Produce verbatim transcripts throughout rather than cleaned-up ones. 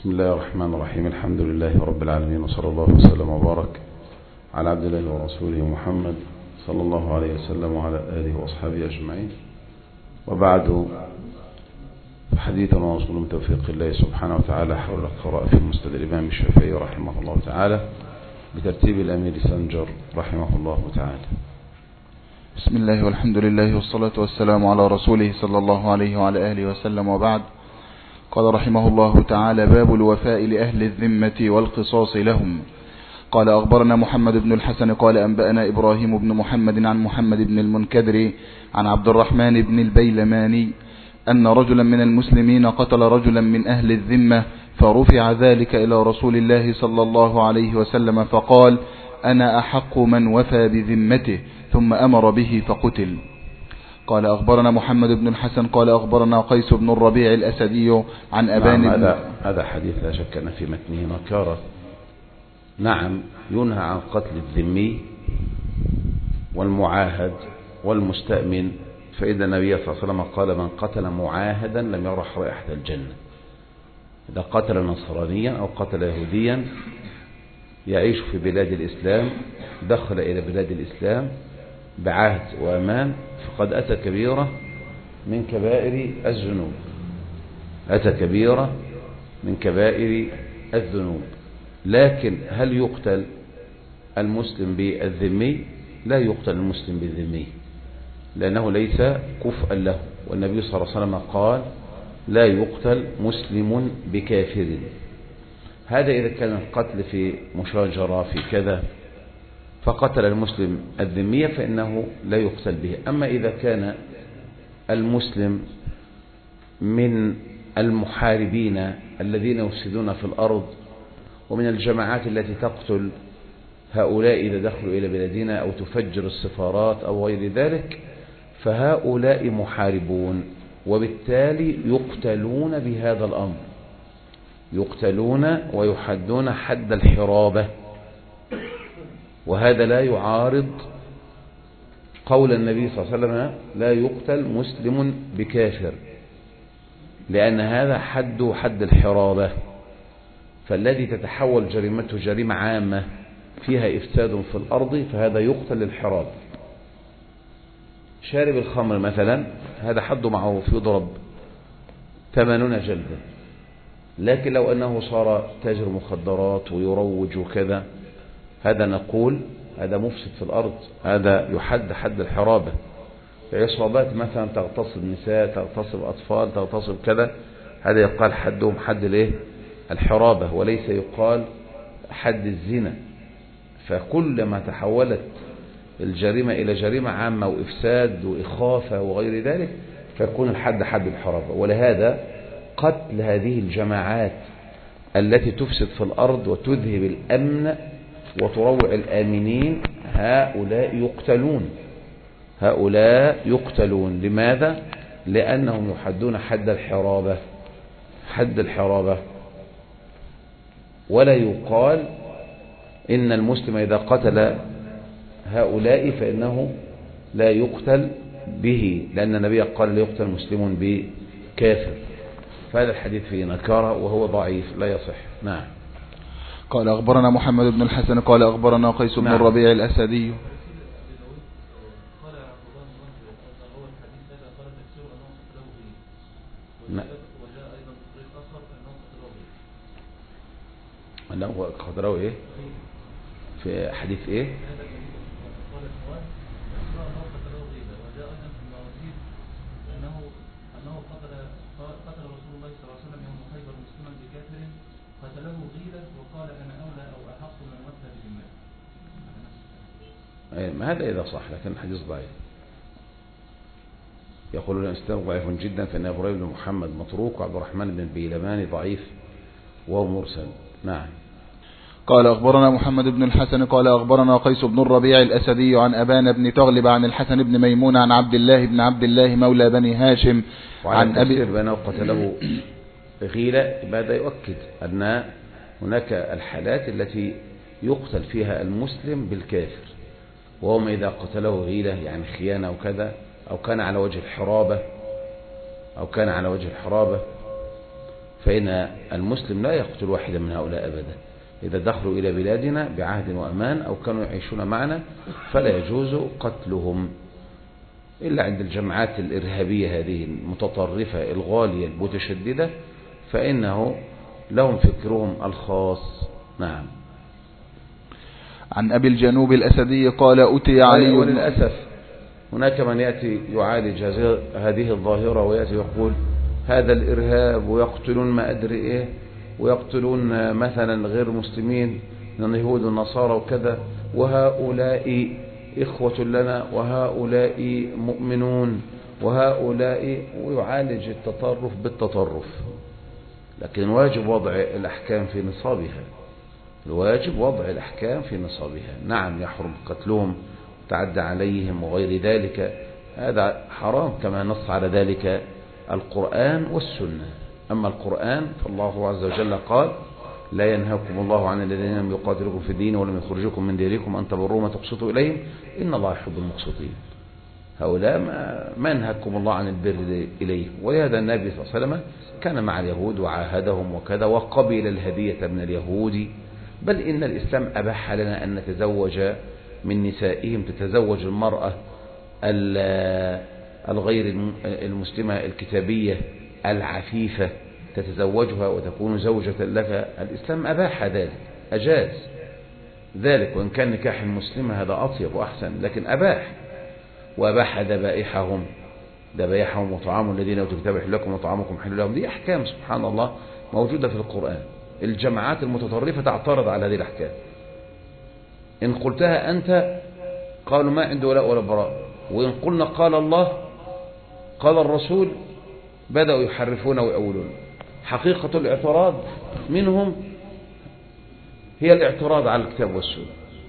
بسم الله الرحمن الرحيم. الحمد لله رب العالمين، وصلى الله وسلم وبارك على عبد الله ورسوله محمد صلى الله عليه وسلم وعلى آله وأصحابه أجمعين. وبعد، حديثنا وصول من توفيق الله سبحانه وتعالى حول القراءة في مسند الإمام الشافعي رحمه الله تعالى بترتيب الأمير سنجر رحمه الله تعالى. بسم الله والحمد لله والصلاة والسلام على رسوله صلى الله عليه وعلى آله وسلم، وبعد. قال رحمه الله تعالى: باب الوفاء لأهل الذمة والقصاص لهم. قال: أخبرنا محمد بن الحسن قال أنبأنا إبراهيم بن محمد عن محمد بن المنكدر عن عبد الرحمن بن البيلماني أن رجلا من المسلمين قتل رجلا من أهل الذمة، فرفع ذلك إلى رسول الله صلى الله عليه وسلم فقال: أنا أحق من وفى بذمته، ثم أمر به فقتل. قال: أخبرنا محمد بن الحسن قال أخبرنا قيس بن الربيع الأسدي عن أبان. نعم، هذا هذا حديث لا شك أن في متنه نكارة. نعم، ينهى عن قتل الذمي والمعاهد والمستأمن، فإذا النبي صلى الله عليه وسلم قال: من قتل معاهدا لم يرح رائحة الجنة. إذا قتل نصرانيا أو قتل يهوديا يعيش في بلاد الإسلام، دخل إلى بلاد الإسلام بعهد وأمان، فقد أتى كبيرة من كبائر الذنوب أتى كبيرة من كبائر الذنوب. لكن هل يقتل المسلم بالذمي؟ لا يقتل المسلم بالذمي، لأنه ليس كفءا له، والنبي صلى الله عليه وسلم قال: لا يقتل مسلم بكافر. هذا إذا كان القتل في مشاجرة في كذا فقتل المسلم الذمية فإنه لا يقتل به. أما إذا كان المسلم من المحاربين الذين يفسدون في الأرض ومن الجماعات التي تقتل هؤلاء إذا دخلوا إلى بلادنا أو تفجر السفارات أو غير ذلك، فهؤلاء محاربون، وبالتالي يقتلون بهذا الأمر، يقتلون ويحدون حد الحرابة. وهذا لا يعارض قول النبي صلى الله عليه وسلم: لا يقتل مسلم بكافر، لأن هذا حد حد الحرابة. فالذي تتحول جريمته جريمة عامة فيها إفساد في الأرض فهذا يقتل للحرابة. شارب الخمر مثلا هذا حد معروف يضرب ثمانون جلدة، لكن لو أنه صار تاجر مخدرات ويروج وكذا، هذا نقول هذا مفسد في الأرض، هذا يحد حد الحرابة. عصابات مثلا تغتصب نساء، تغتصب أطفال، تغتصب كذا، هذا يقال حدهم حد الايه؟ الحرابة، وليس يقال حد الزنا. فكلما تحولت الجريمة إلى جريمة عامة وإفساد وإخافة وغير ذلك فيكون الحد حد الحرابة. ولهذا قتل هذه الجماعات التي تفسد في الأرض وتذهب الأمن وتروع الآمنين، هؤلاء يقتلون هؤلاء يقتلون لماذا؟ لأنهم يحدون حد الحرابة حد الحرابة ولا يقال إن المسلم إذا قتل هؤلاء فإنه لا يقتل به، لأن النبي قال: لا يقتل مسلم بكافر. فهذا الحديث فيه نكارة وهو ضعيف لا يصح. نعم. قال: أخبرنا محمد بن الحسن قال أخبرنا قيس بن نعم. الربيع الأسدي. نعم. لا، هو قدره ايه في حديث ايه؟ هذا إذا صح، لكن الحديث ضعيف. يقولون الإسلام ضعيف جدا، فإن إبراهيم بن محمد متروك، وعبد الرحمن بن البيلماني ضعيف وهو مرسل. نعم. قال: أخبرنا محمد بن الحسن قال أخبرنا قيس بن الربيع الأسدي عن أبان بن تغلب عن الحسن بن ميمون عن عبد الله بن عبد الله مولى بني هاشم عن أبي بأنه قتله غيلة. هذا يؤكد أن هناك الحالات التي يقتل فيها المسلم بالكافر، وهم إذا قتله غيلة يعني خيانة وكذا، أو كان على وجه الحرابة أو كان على وجه الحرابة فإن المسلم لا يقتل واحدا من هؤلاء أبدا. إذا دخلوا إلى بلادنا بعهد وأمان أو كانوا يعيشون معنا فلا يجوز قتلهم، إلا عند الجماعات الإرهابية هذه المتطرفة الغالية المتشددة فإنه لهم فكرهم الخاص. نعم. عن أبي الجنوب الأسدي قال أتي علي. وللأسف هناك من يأتي يعالج هذه الظاهرة ويأتي يقول هذا الإرهاب ويقتلون ما أدري إيه ويقتلون مثلا غير مسلمين من اليهود والنصارى وكذا، وهؤلاء إخوة لنا وهؤلاء مؤمنون وهؤلاء، ويعالج التطرف بالتطرف. لكن واجب وضع الأحكام في نصابها، الواجب وضع الأحكام في نصابها. نعم يحرم قتلهم تعدى عليهم وغير ذلك، هذا حرام كما نص على ذلك القرآن والسنة. أما القرآن فالله عز وجل قال لا ينهاكم الله عن الذين لم يقاتلوكم في الدين ولم يخرجوكم من ديركم أن تبروهم وتقسطوا إليهم إن الله يحب المقسطين. هؤلاء ما, ما ينهاكم الله عن البر إليهم. ولهذا النبي صلى الله عليه وسلم كان مع اليهود وعاهدهم وكذا وقبل الهدية من اليهود، بل إن الإسلام أباح لنا أن نتزوج من نسائهم. تتزوج المرأة الغير المسلمة الكتابية العفيفة تتزوجها وتكون زوجة لك. الإسلام أباح ذلك، أجاز ذلك، وإن كان نكاح المسلمة هذا أطيب وأحسن، لكن أباح. وأباح ذبائحهم ذبائحهم وطعام الذين أوتوا الكتاب حل لكم وطعامكم حل لهم. دي أحكام سبحان الله موجودة في القرآن. الجماعات المتطرفة تعترض على هذه الأحكام، إن قلتها أنت قالوا ما عنده ولاء ولا براء، وإن قلنا قال الله قال الرسول بدأوا يحرفون ويأولون. حقيقة الاعتراض منهم هي الاعتراض على الكتاب والسنة،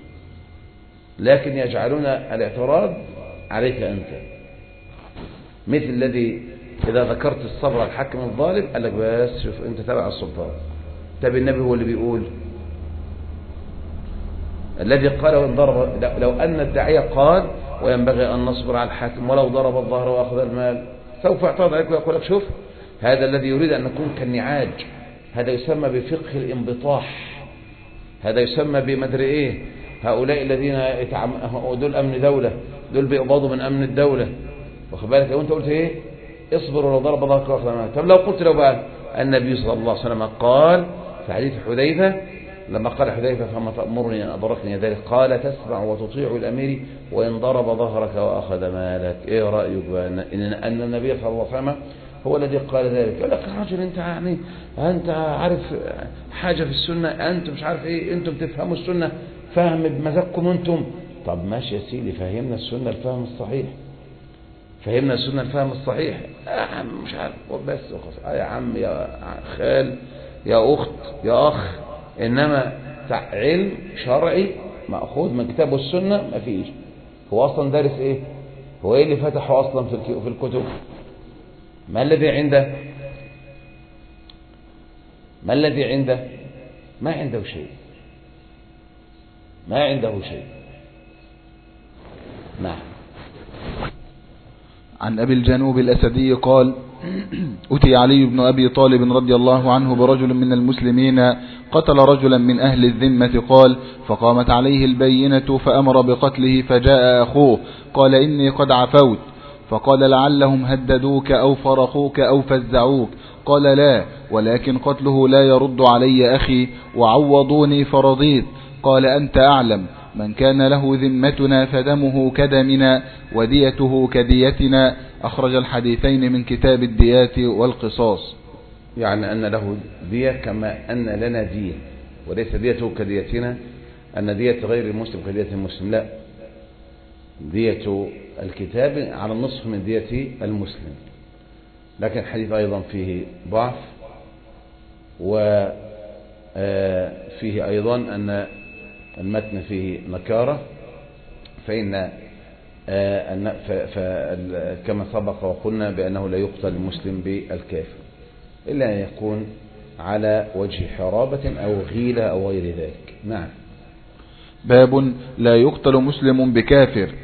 لكن يجعلون الاعتراض عليك أنت، مثل الذي إذا ذكرت الصبر على الحاكم الظالم قال لك بس شوف أنت تبع السلطان. طب النبي هو اللي بيقول الذي قال وإن ضرب، لو أن الداعية قال وينبغي أن نصبر على الحاكم ولو ضرب الظهر وأخذ المال، سوف يعترض عليك ويقول لك شوف هذا الذي يريد أن نكون كالنعاج، هذا يسمى بفقه الانبطاح، هذا يسمى بمدري إيه، هؤلاء الذين يتعم... دول أمن دولة، دول بيقبضوا من أمن الدولة، واخد بالك؟ لو أنت قلت إيه اصبر ولو ضرب ظهرك وأخذ المال. طب لو قلت لو بقى النبي صلى الله عليه وسلم قال في حديث حذيفة لما قال حذيفة فما تأمرني أن أدركني ذلك، قال تسمع وتطيع الأمير وإن ضرب ظهرك وأخذ مالك. إيه رأيك بقى إن, أن النبي صلى الله عليه وسلم هو الذي قال ذلك؟ يقول لك يا راجل أنت يعني أنت عارف حاجة في السنة، أنتم مش عارف إيه، أنتم تفهموا السنة فهم بمزاجكم أنتم. طب ماشي يا سيدي، فهمنا السنة الفهم الصحيح، فهمنا السنة الفهم الصحيح. يا عم مش عارف بس آه يا عم يا خال يا أخت يا أخ، إنما علم شرعي مأخوذ من كتاب والسنة ما فيش. هو أصلا دارس إيه؟ هو إيه اللي فتحه أصلا في الكتب؟ ما الذي عنده؟ ما الذي عنده؟ ما عنده شيء، ما عنده شيء. نعم. عن أبي الجنوب الأسدي قال أتي علي بن أبي طالب رضي الله عنه برجل من المسلمين قتل رجلا من أهل الذمة، قال فقامت عليه البينة فأمر بقتله، فجاء أخوه قال إني قد عفوت، فقال لعلهم هددوك أو فرقوك أو فزعوك، قال لا، ولكن قتله لا يرد علي أخي، وعوضوني فرضيت. قال أنت أعلم، من كان له ذمتنا فدمه كدمنا وديته كديتنا. أخرج الحديثين من كتاب الديات والقصاص. يعني أن له دية كما أن لنا دية، وليس ديته كديتنا، أن دية غير المسلم كدية المسلم، لا، دية الكتاب على النصف من دية المسلم. لكن الحديث أيضا فيه ضعف، وفيه أيضا أن المتن فيه نكارة، فإن كما سبق وقلنا بأنه لا يقتل المسلم بالكافر إلا أن يكون على وجه حرابة أو غيلة أو غير ذلك. نعم. باب لا يقتل مسلم بكافر.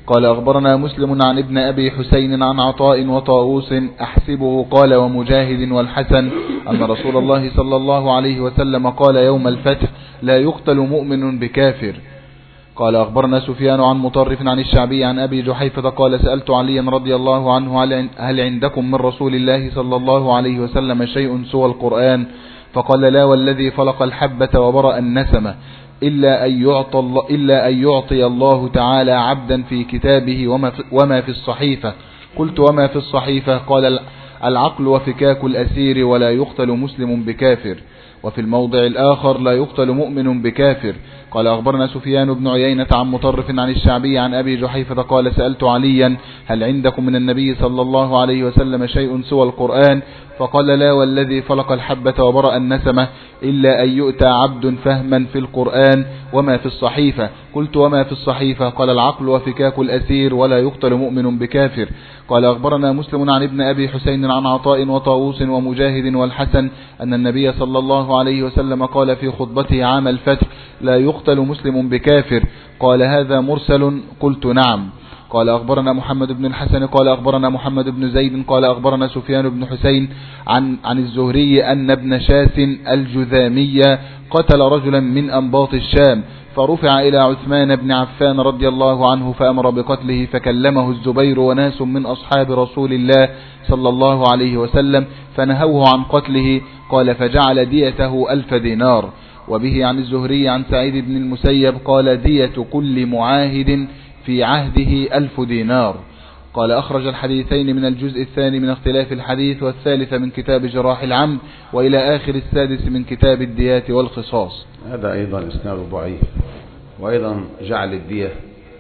قال أخبرنا مسلم عن ابن أبي حسين عن عطاء وطاووس أحسبه قال ومجاهد والحسن أن رسول الله صلى الله عليه وسلم قال يوم الفتح لا يقتل مؤمن بكافر. قال أخبرنا سفيان عن مطرف عن الشعبي عن أبي جحيفة قال سألت عليا رضي الله عنه هل عندكم من رسول الله صلى الله عليه وسلم شيء سوى القرآن؟ فقال لا والذي فلق الحبة وبرأ النسمة إلا أن يعطي الله, إلا أن يعطي الله تعالى عبدا في كتابه وما في, وما في الصحيفة. قلت وما في الصحيفة؟ قال العقل وفكاك الأسير ولا يقتل مسلم بكافر. وفي الموضع الآخر لا يقتل مؤمن بكافر. قال أخبرنا سفيان بن عيينة عن مطرف عن الشعبي عن أبي جحيفة قال سألت عليا هل عندكم من النبي صلى الله عليه وسلم شيء سوى القرآن؟ فقال لا والذي فلق الحبة وبرأ النسمة إلا أن يؤتى عبد فهما في القرآن وما في الصحيفة. قلت وما في الصحيفة؟ قال العقل وفكاك الأسير ولا يقتل مؤمن بكافر. قال أخبرنا مسلم عن ابن أبي حسين عن عطاء وطاووس ومجاهد والحسن أن النبي صلى الله عليه وسلم قال في خطبته عام الفتح لا يقتل مسلم بكافر. قال هذا مرسل؟ قلت نعم. قال أخبرنا محمد بن الحسن قال أخبرنا محمد بن زيد قال أخبرنا سفيان بن حسين عن, عن الزهري أن ابن شاس الجذامية قتل رجلا من أنباط الشام فرفع إلى عثمان بن عفان رضي الله عنه فأمر بقتله فكلمه الزبير وناس من أصحاب رسول الله صلى الله عليه وسلم فنهوه عن قتله. قال فجعل ديته ألف دينار. وبه عن الزهري عن سعيد بن المسيب قال دية كل معاهد في عهده ألف دينار. قال أخرج الحديثين من الجزء الثاني من اختلاف الحديث والثالث من كتاب جراح العمد وإلى آخر السادس من كتاب الديات والقصاص. هذا أيضا إسناد ضعيف. وأيضا جعل الدية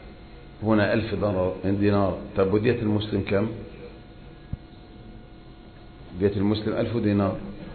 هنا ألف دينار. طب ودية المسلم كم؟ دية المسلم ألف دينار.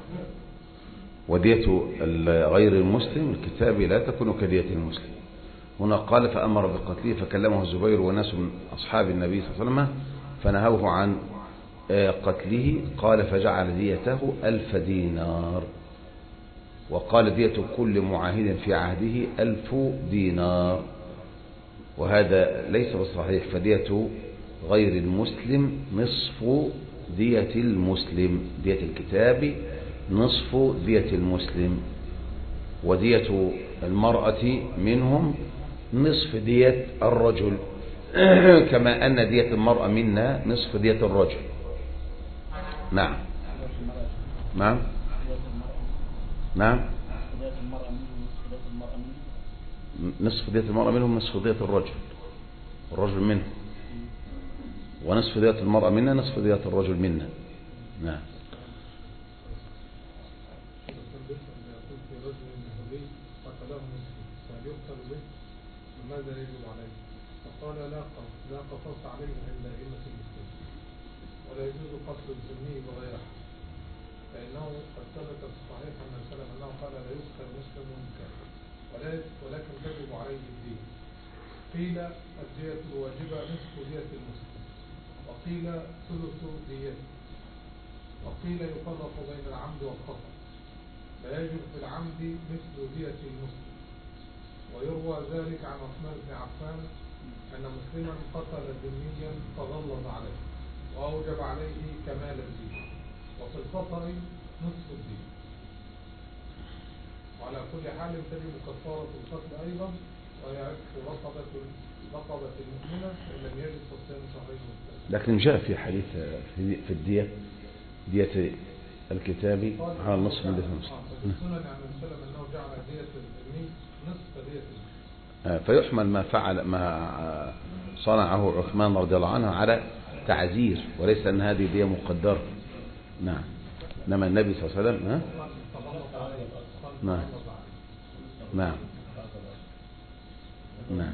ودية غير المسلم الكتابي لا تكون كدية المسلم. هنا قال فأمر بقتله فكلمه الزبير وناس من أصحاب النبي صلى الله عليه وسلم فنهوه عن قتله. قال فجعل ديته ألف دينار. وقال دية كل معاهد في عهده ألف دينار. وهذا ليس بالصحيح. فدية غير المسلم نصف دية المسلم. دية الكتاب نصف دية المسلم. ودية المرأة منهم نصف دية الرجل كما أن دية المرأة منا نصف دية الرجل. نعم نعم نعم نصف دية المرأة منهم نصف دية الرجل الرجل منه. ونصف دية المرأة منا نصف دية الرجل منا. نعم. ماذا يجب عليه؟ فقال لا لا قصاص عليه إلا أئمة المسلمين ولا يجوز قتل الذمي بغير حق فإنه قد ثبت في الصحيح أن سلم أنه قال لا يقتل مسلم كافر ولكن تجب عليه الدية. قيل الدية الواجبة نصف دية المسلم وقيل ثلث ديته وقيل يفرق بين العمد والخطأ فيجب في العمد مثل دية المسلم. ويروى ذلك عن عثمان بن عفان أن مسلما قتل ذميا فغلظ عليه وأوجب عليه كمال الدين وفي الخطأ نصف الدين. وعلى كل حال تجب كفارة القتل أيضا وهي عتق رقبة رقبة المؤمنة فإن لم يجد فصيام شهرين متتابعين. لكن جاء في حديث في الدية دية الكتابي على النصف من دية المسلم. السنن عن السلام أنه جعل دية الذمي نصف دية المسلم. فيحمل ما فعل ما صنعه عثمان رضي الله عنه على تعزير وليس أن هذه دية مقدرة. نعم. إنما النبي صلى الله عليه وسلم ها؟ نعم نعم نعم.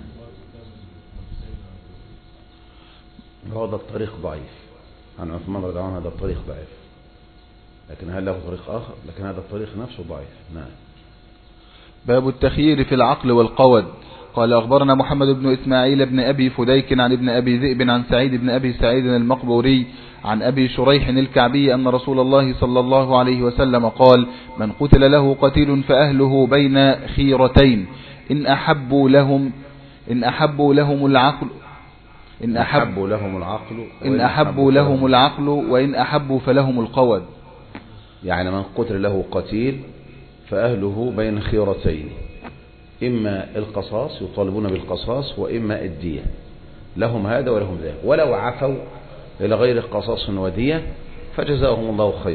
هذا الطريق ضعيف عن عثمان رضي الله عنه. هذا الطريق ضعيف لكن هل له طريق آخر؟ لكن هذا الطريق نفسه ضعيف. نعم. باب التخيير في العقل والقود. قال أخبرنا محمد بن إسماعيل بن أبي فديك عن ابن أبي ذئب عن سعيد بن أبي سعيد المقبوري عن أبي شريح الكعبي أن رسول الله صلى الله عليه وسلم قال من قتل له قتيل فأهله بين خيرتين إن أحبوا لهم إن أحبوا لهم العقل إن أحبوا لهم العقل إن أحبوا لهم العقل وإن أحبوا فلهم القود. يعني من قتل له قتيل فأهله بين خيرتين، إما القصاص يطالبون بالقصاص وإما الدية، لهم هذا ولهم ذاك، ولو عفوا إلى غير قصاص ودية فجزاهم الله خير.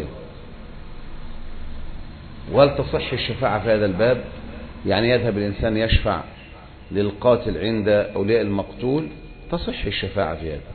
وهل تصح الشفاعة في هذا الباب؟ يعني يذهب الإنسان يشفع للقاتل عند أولياء المقتول، تصح الشفاعة في هذا،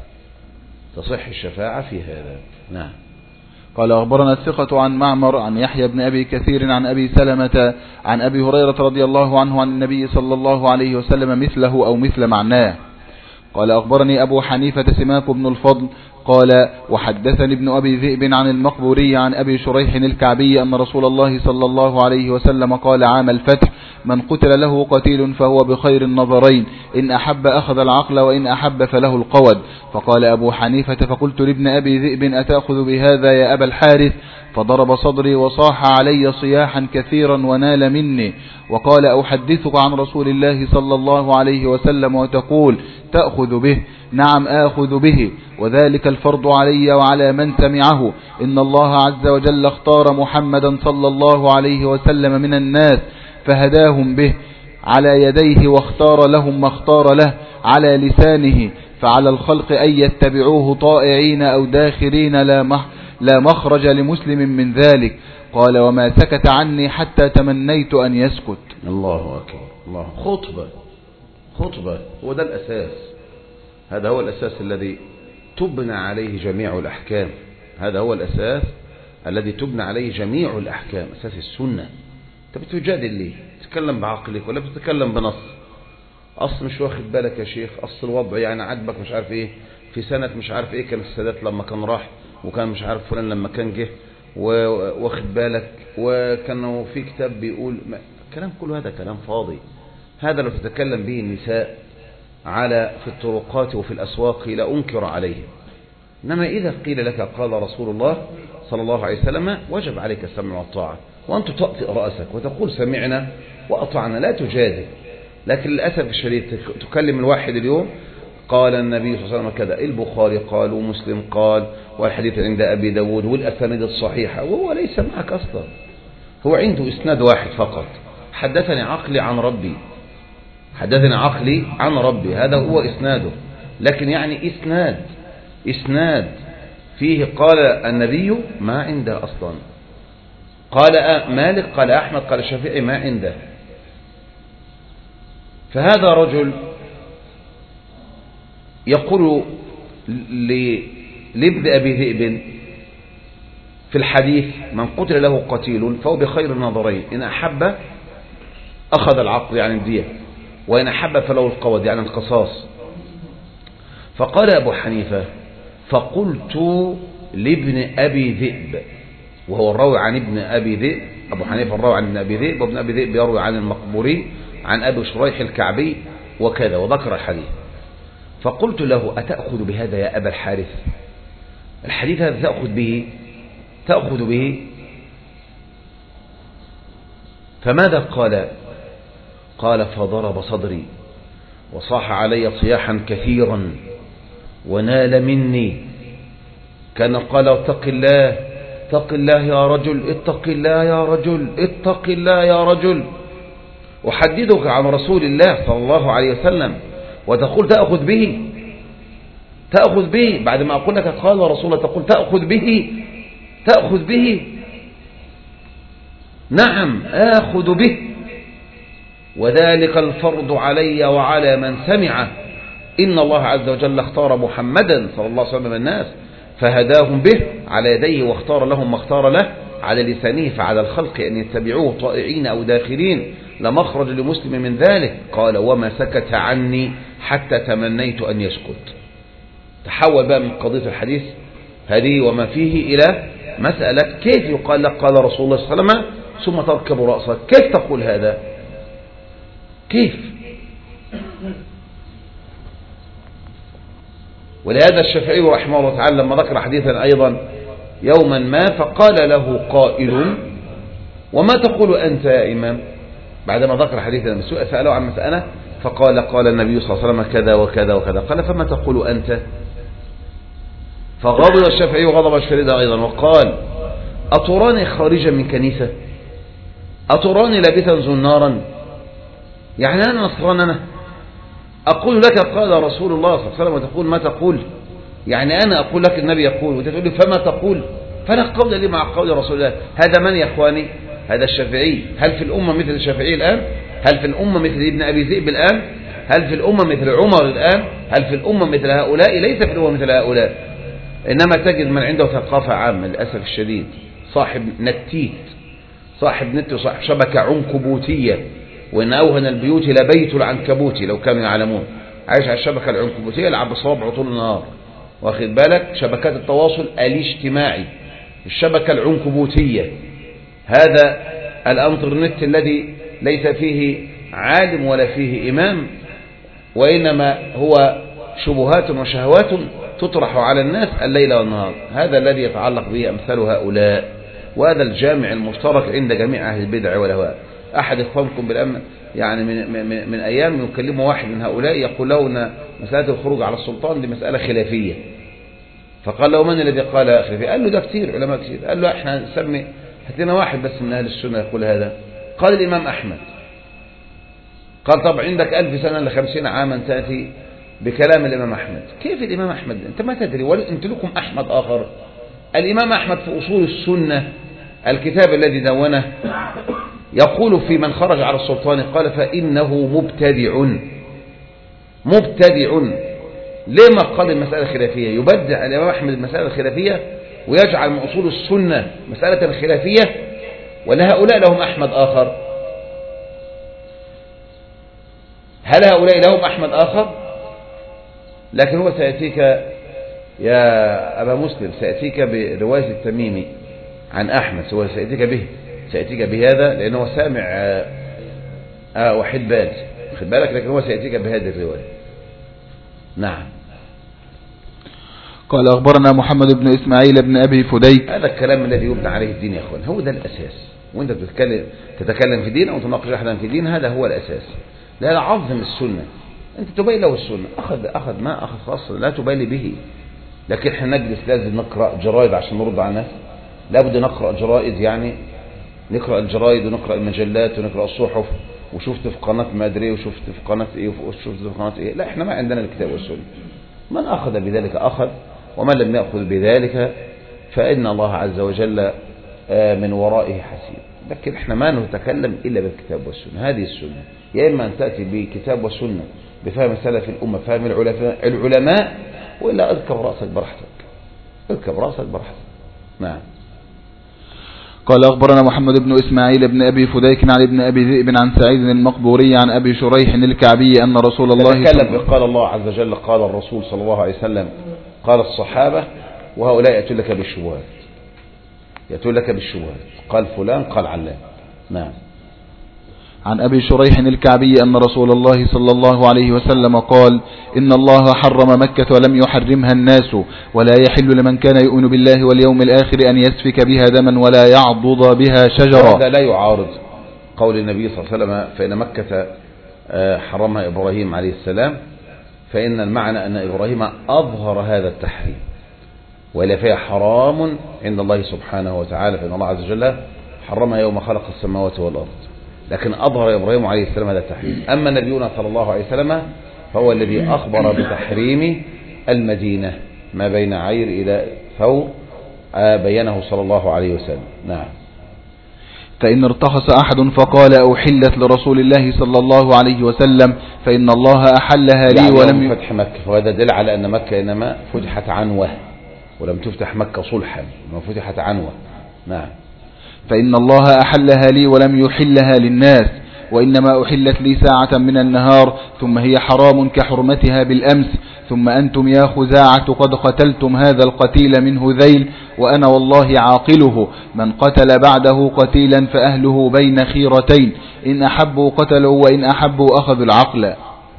تصح الشفاعة في هذا. نعم. قال أخبرنا الثقة عن معمر عن يحيى بن أبي كثير عن أبي سلمة عن أبي هريرة رضي الله عنه عن النبي صلى الله عليه وسلم مثله أو مثل معناه. قال أخبرني أبو حنيفة سماك بن الفضل قال وحدثني ابن أبي ذئب عن المقبوري عن أبي شريح الكعبي أن رسول الله صلى الله عليه وسلم قال عام الفتح من قتل له قتيل فهو بخير النظرين، إن أحب أخذ العقل وإن أحب فله القود. فقال أبو حنيفة فقلت لابن أبي ذئب أتأخذ بهذا يا أبا الحارث؟ فضرب صدري وصاح علي صياحا كثيرا ونال مني، وقال أحدثك عن رسول الله صلى الله عليه وسلم وتقول تأخذ به؟ نعم آخذ به، وذلك الفرض علي وعلى من سمعه. إن الله عز وجل اختار محمدا صلى الله عليه وسلم من الناس فهداهم به على يديه، واختار لهم ما اختار له على لسانه، فعلى الخلق أن يتبعوه طائعين أو داخرين، لا مخرج لمسلم من ذلك. قال وما سكت عني حتى تمنيت أن يسكت. الله أكبر. الله. خطبة خطبة هو ده الأساس، هذا هو الأساس الذي تبنى عليه جميع الأحكام، هذا هو الأساس الذي تبنى عليه جميع الأحكام، أساس السنة. أنت بتجادل ليه؟ تتكلم بعقلك ولا بتتكلم بنص؟ أصل مش واخد بالك يا شيخ، أصل الوضع يعني عجبك مش عارف إيه، في سنة مش عارف إيه كان السادات لما كان راح، وكان مش عارف فلان لما كان جه، واخد بالك، وكانوا في كتاب بيقول كلام، كل هذا كلام فاضي. هذا لو تتكلم به النساء على في الطرقات وفي الأسواق لا أنكر عليه، إنما إذا قيل لك قال رسول الله صلى الله عليه وسلم وجب عليك السمع والطاعة، وأنت تطأطئ رأسك وتقول سمعنا وأطعنا، لا تجادل. لكن للأسف الشديد تكلم الواحد اليوم قال النبي صلى الله عليه وسلم كذا، البخاري قال ومسلم قال والحديث عند أبي داود والأسانيد الصحيحة، وهو ليس معك أصلا، هو عنده إسناد واحد فقط، حدثني عقلي عن ربي، حدثني عقلي عن ربي، هذا هو إسناده. لكن يعني إسناد إسناد فيه قال النبي ما عنده أصلا، قال مالك قال أحمد قال الشافعي ما عنده. فهذا رجل يقول لابن أبي ذئب في الحديث من قتل له قتيل فهو بخير النظرين، إن أحب أخذ العقل يعني الدية، وإن أحب فله القود يعني القصاص. فقال أبو حنيفة فقلت لابن أبي ذئب، وهو الراوي عن ابن أبي ذئب، أبو حنيفة الراوي عن ابن أبي ذئب، وابن أبي ذئب يروي عن المقبوري عن أبي شريح الكعبي وكذا، وذكر الحديث. فقلت له أتأخذ بهذا يا أبا الحارث؟ الحديث هذا تأخذ به تأخذ به فماذا قال؟ قال فضرب صدري وصاح علي صياحا كثيرا ونال مني، كان قال اتق الله اتق الله يا رجل اتق الله يا رجل اتق الله يا رجل، أحدثك عن رسول الله صلى الله عليه وسلم وتقول تأخذ به تأخذ به بعد ما أقول لك قال رسول الله تقول تأخذ به تأخذ به نعم آخذ به، وذلك الفرض علي وعلى من سمعه. إن الله عز وجل اختار محمدا صلى الله عليه وسلم الناس فهداهم به على يديه، واختار لهم ما اختار له على لسانه، فعلى الخلق أن يتبعوه طائعين أو داخلين، لمخرج لمسلم من ذلك. قال وما سكت عني حتى تمنيت أن يسكت. تحول بقى من قضية الحديث هذه وما فيه إلى مسألة كيف يقال لك قال رسول الله صلى الله عليه وسلم ثم تركب رأسك، كيف تقول هذا؟ كيف؟ ولهذا الشافعي رحمه الله تعالى لما ذكر حديثا أيضا يوما ما فقال له قائل وما تقول أنت يا إمام؟ بعدما ذكر حديثا سأله عن مسألة فقال قال النبي صلى الله عليه وسلم كذا وكذا وكذا. قال فما تقول أنت؟ فغضب الشافعي غضبا شديدا أيضا وقال أتراني خارجا من كنيسة؟ أتراني لابسا زنارا؟ يعني أنا نصران؟ أنا أقول لك قال رسول الله صلى الله عليه وسلم وتقول ما تقول؟ يعني أنا أقول لك النبي يقول وتقول لي فما تقول؟ فلا قول لي مع قول رسول الله. هذا من يا إخواني؟ هذا الشافعي. هل في الأمة مثل الشافعي الآن؟ هل في الأمة مثل ابن أبي ذئب الآن؟ هل في الأمة مثل عمر الآن؟ هل في الأمة مثل هؤلاء؟ ليس في الأمة مثل هؤلاء. إنما تجد من عنده ثقافة عامة للأسف الشديد، صاحب نتيت، صاحب نت وصاحب شبكة عنكبوتية، وإن أوهن البيوت لبيت العنكبوت لو كانوا يعلمون. عايش على الشبكة العنكبوتية، يلعب بصوابعه طول النهار، واخد بالك؟ شبكات التواصل الاجتماعي، الشبكة العنكبوتية، هذا الانترنت الذي ليس فيه عالم ولا فيه إمام، وإنما هو شبهات وشهوات تطرح على الناس الليل والنهار. هذا الذي يتعلق به أمثال هؤلاء، وهذا الجامع المشترك عند جميع أهل البدع والهواء. أحد إخوانكم بالأمن يعني من, من, من أيام يكلمه واحد من هؤلاء يقول له أن مسألة الخروج على السلطان دي مسألة خلافية. فقال له من الذي قال خلافية؟ قال له ده كتير علماء كتير. قال له احنا نسمي هاتنا واحد بس من أهل السنة يقول هذا. قال الإمام أحمد. قال طب عندك ألف سنة لخمسين عاما تأتي بكلام الإمام أحمد. كيف الإمام أحمد؟ أنت ما تدري ولا أنت لكم أحمد آخر. الإمام أحمد في أصول السنة الكتاب الذي دونه يقول في من خرج على السلطان قال فإنه مبتدع مبتدع. ليه ما قال المسألة خلافية؟ يبدع الإمام أحمد المسألة الخلافية ويجعل من أصول السنة مسألة خلافية، ولا هؤلاء لهم أحمد آخر؟ هل هؤلاء لهم أحمد آخر؟ لكن هو سيأتيك يا أبا مسلم، سيأتيك برواية التميمي عن أحمد، هو سيأتيك به سيأتيك بهذا لأنه هو سامع آه آه وحيد بال، خد بالك، لكن هو سيأتيك بهذه الرواية. نعم. قال أخبرنا محمد بن إسماعيل بن أبي فديك. هذا الكلام الذي يبنى عليه الدين يا أخوان، هو ده الأساس. وأنت تتكلم تتكلم في دين أو تناقش أحدا في دين، هذا هو الأساس. لا عظم السنة، أنت تبين له السنة، أخذ أخذ ما أخذ خاص لا تبالي به. لكن احنا نجلس لازم نقرأ جرائد عشان نرد على الناس؟ لابد نقرأ جرائد، يعني نقرأ الجرائد ونقرأ المجلات ونقرأ الصحف وشفت في قناة ما أدري وشفت في قناة إيه وشفت في قناة إيه. لا، احنا ما عندنا الكتاب والسنة. من أخذ بذلك أخذ، ومن لم يأخذ بذلك فإن الله عز وجل من ورائه حسيب. لكن احنا ما نتكلم إلا بالكتاب والسنة. هذه السنة، يا إما أن تأتي بكتاب والسنة بفهم سلف الأمة، فهم العلماء، وإلا أذكب رأسك براحتك، أذكب رأسك براحتك. نعم. قال أخبرنا محمد بن إسماعيل بن أبي فديك عن ابن أبي ذئب عن سعيد المقبوري عن أبي شريح الكعبي أن رسول الله تكلم قال الله عز وجل قال الرسول صلى الله عليه وسلم قال الصحابة، وهؤلاء يأتون لك بالشبهات، يأتون لك بالشبهات، قال فلان قال علان. نعم. عن أبي شريح الكعبي أن رسول الله صلى الله عليه وسلم قال إن الله حرم مكة ولم يحرمها الناس، ولا يحل لمن كان يؤمن بالله واليوم الآخر أن يسفك بها دما ولا يعضد بها شجرا. هذا لا يعارض قول النبي صلى الله عليه وسلم فإن مكة حرمها إبراهيم عليه السلام، فإن المعنى أن إبراهيم أظهر هذا التحريم، ولا فيها حرام عند الله سبحانه وتعالى، فإن الله عز وجل حرمها يوم خلق السماوات والأرض، لكن أظهر إبراهيم عليه السلام هذا التحريم. أما نبينا صلى الله عليه وسلم فهو الذي أخبر بتحريم المدينة ما بين عير إلى ثور، بينه صلى الله عليه وسلم. نعم. فإن ارتخص أحد فقال أحلت لرسول الله صلى الله عليه وسلم فإن الله أحلها لي ولم فتح مكة، وهذا دل على أن مكة إنما فتحت عنوة ولم تفتح مكة صلحا، ما فتحت عنوة. نعم. فإن الله أحلها لي ولم يحلها للناس، وإنما أحلت لي ساعة من النهار، ثم هي حرام كحرمتها بالأمس، ثم أنتم يا خزاعة قد قتلتم هذا القتيل من هذيل، وأنا والله عاقله، من قتل بعده قتيلا فأهله بين خيرتين، إن أحبوا قتلوا وإن أحبوا أخذوا العقل.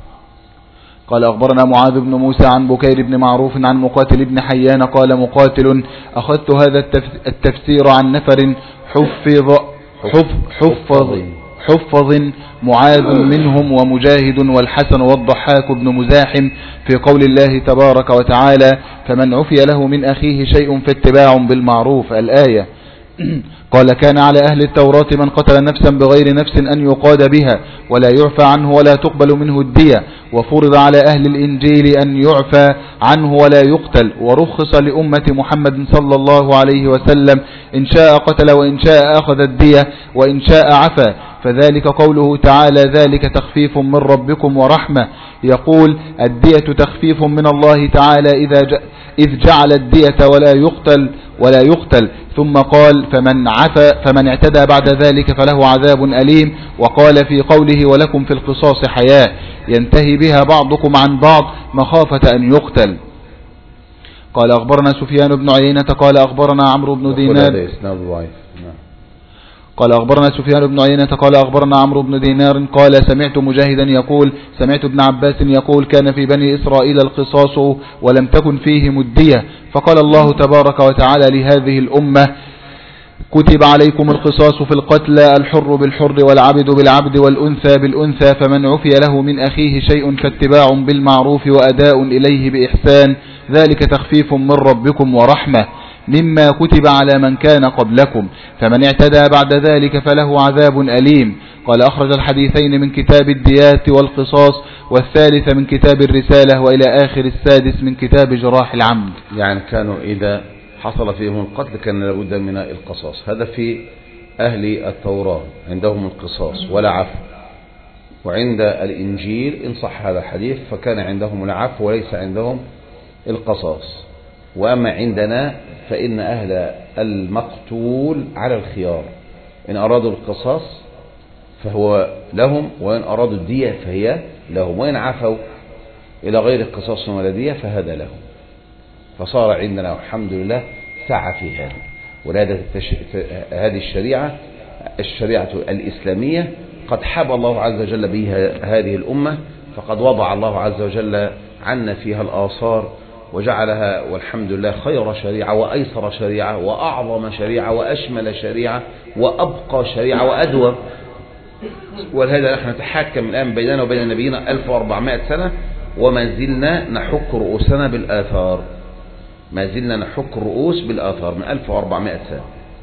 قال أخبرنا معاذ بن موسى عن بكير بن معروف عن مقاتل بن حيان قال مقاتل أخذت هذا التفسير عن نفر حفظ حفظ حفظ حفظ معاذ منهم ومجاهد والحسن والضحاك بن مزاحم في قول الله تبارك وتعالى فمن عفي له من أخيه شيء فاتباع بالمعروف الآية. قال كان على أهل التوراة من قتل نفسا بغير نفس أن يقاد بها ولا يعفى عنه ولا تقبل منه الدية، وفرض على أهل الإنجيل أن يعفى عنه ولا يقتل، ورخص لأمة محمد صلى الله عليه وسلم إن شاء قتل وإن شاء أخذ الدية وإن شاء عفى، فذلك قوله تعالى ذلك تخفيف من ربكم ورحمة. يقول الدية تخفيف من الله تعالى إذا ج... إذ جعل الدية ولا يقتل ولا يقتل ثم قال فمن عفى فمن اعتدى بعد ذلك فله عذاب أليم. وقال في قوله ولكم في القصاص حياة ينتهي بها بعضكم عن بعض مخافة أن يقتل. قال أخبرنا سفيان بن عيينة قال أخبرنا عمرو بن دينار قال أخبرنا سفيان بن عيينة قال أخبرنا عمرو بن دينار قال سمعت مجاهدا يقول سمعت ابن عباس يقول كان في بني إسرائيل القصاص ولم تكن فيهم الدية، فقال الله تبارك وتعالى لهذه الأمة كتب عليكم القصاص في القتلى الحر بالحر والعبد بالعبد والأنثى بالأنثى، فمن عفي له من أخيه شيء فاتباع بالمعروف وأداء إليه بإحسان ذلك تخفيف من ربكم ورحمة مما كتب على من كان قبلكم، فمن اعتدى بعد ذلك فله عذاب أليم. قال أخرج الحديثين من كتاب الديات والقصاص والثالث من كتاب الرسالة وإلى آخر السادس من كتاب جراح العمد. يعني كانوا إذا حصل فيهم القتل كان لابد من القصاص، هذا في أهل التوراة عندهم القصاص ولا عفو، وعند الإنجيل إن صح هذا الحديث فكان عندهم العفو وليس عندهم القصاص. وأما عندنا فإن أهل المقتول على الخيار، إن أرادوا القصاص فهو لهم، وإن أرادوا الدية فهي لهم، وإن عفوا إلى غير القصاص ولا دية فهذا لهم. فصار عندنا الحمد لله سعة في هذا، ولهذا هذه الشريعة الشريعة الإسلامية قد حب الله عز وجل بها هذه الأمة، فقد وضع الله عز وجل عنا فيها الآثار وجعلها والحمد لله خير شريعة وأيسر شريعة وأعظم شريعة وأشمل شريعة وأبقى شريعة وأدوم. ولهذا نحن نتحاكم الآن بيننا وبين نبينا ألف وأربعمائة سنة وما زلنا نحك رؤوسنا بالآثار، ما زلنا نحك الرؤوس بالآثار من ألف وأربعمائة سنة.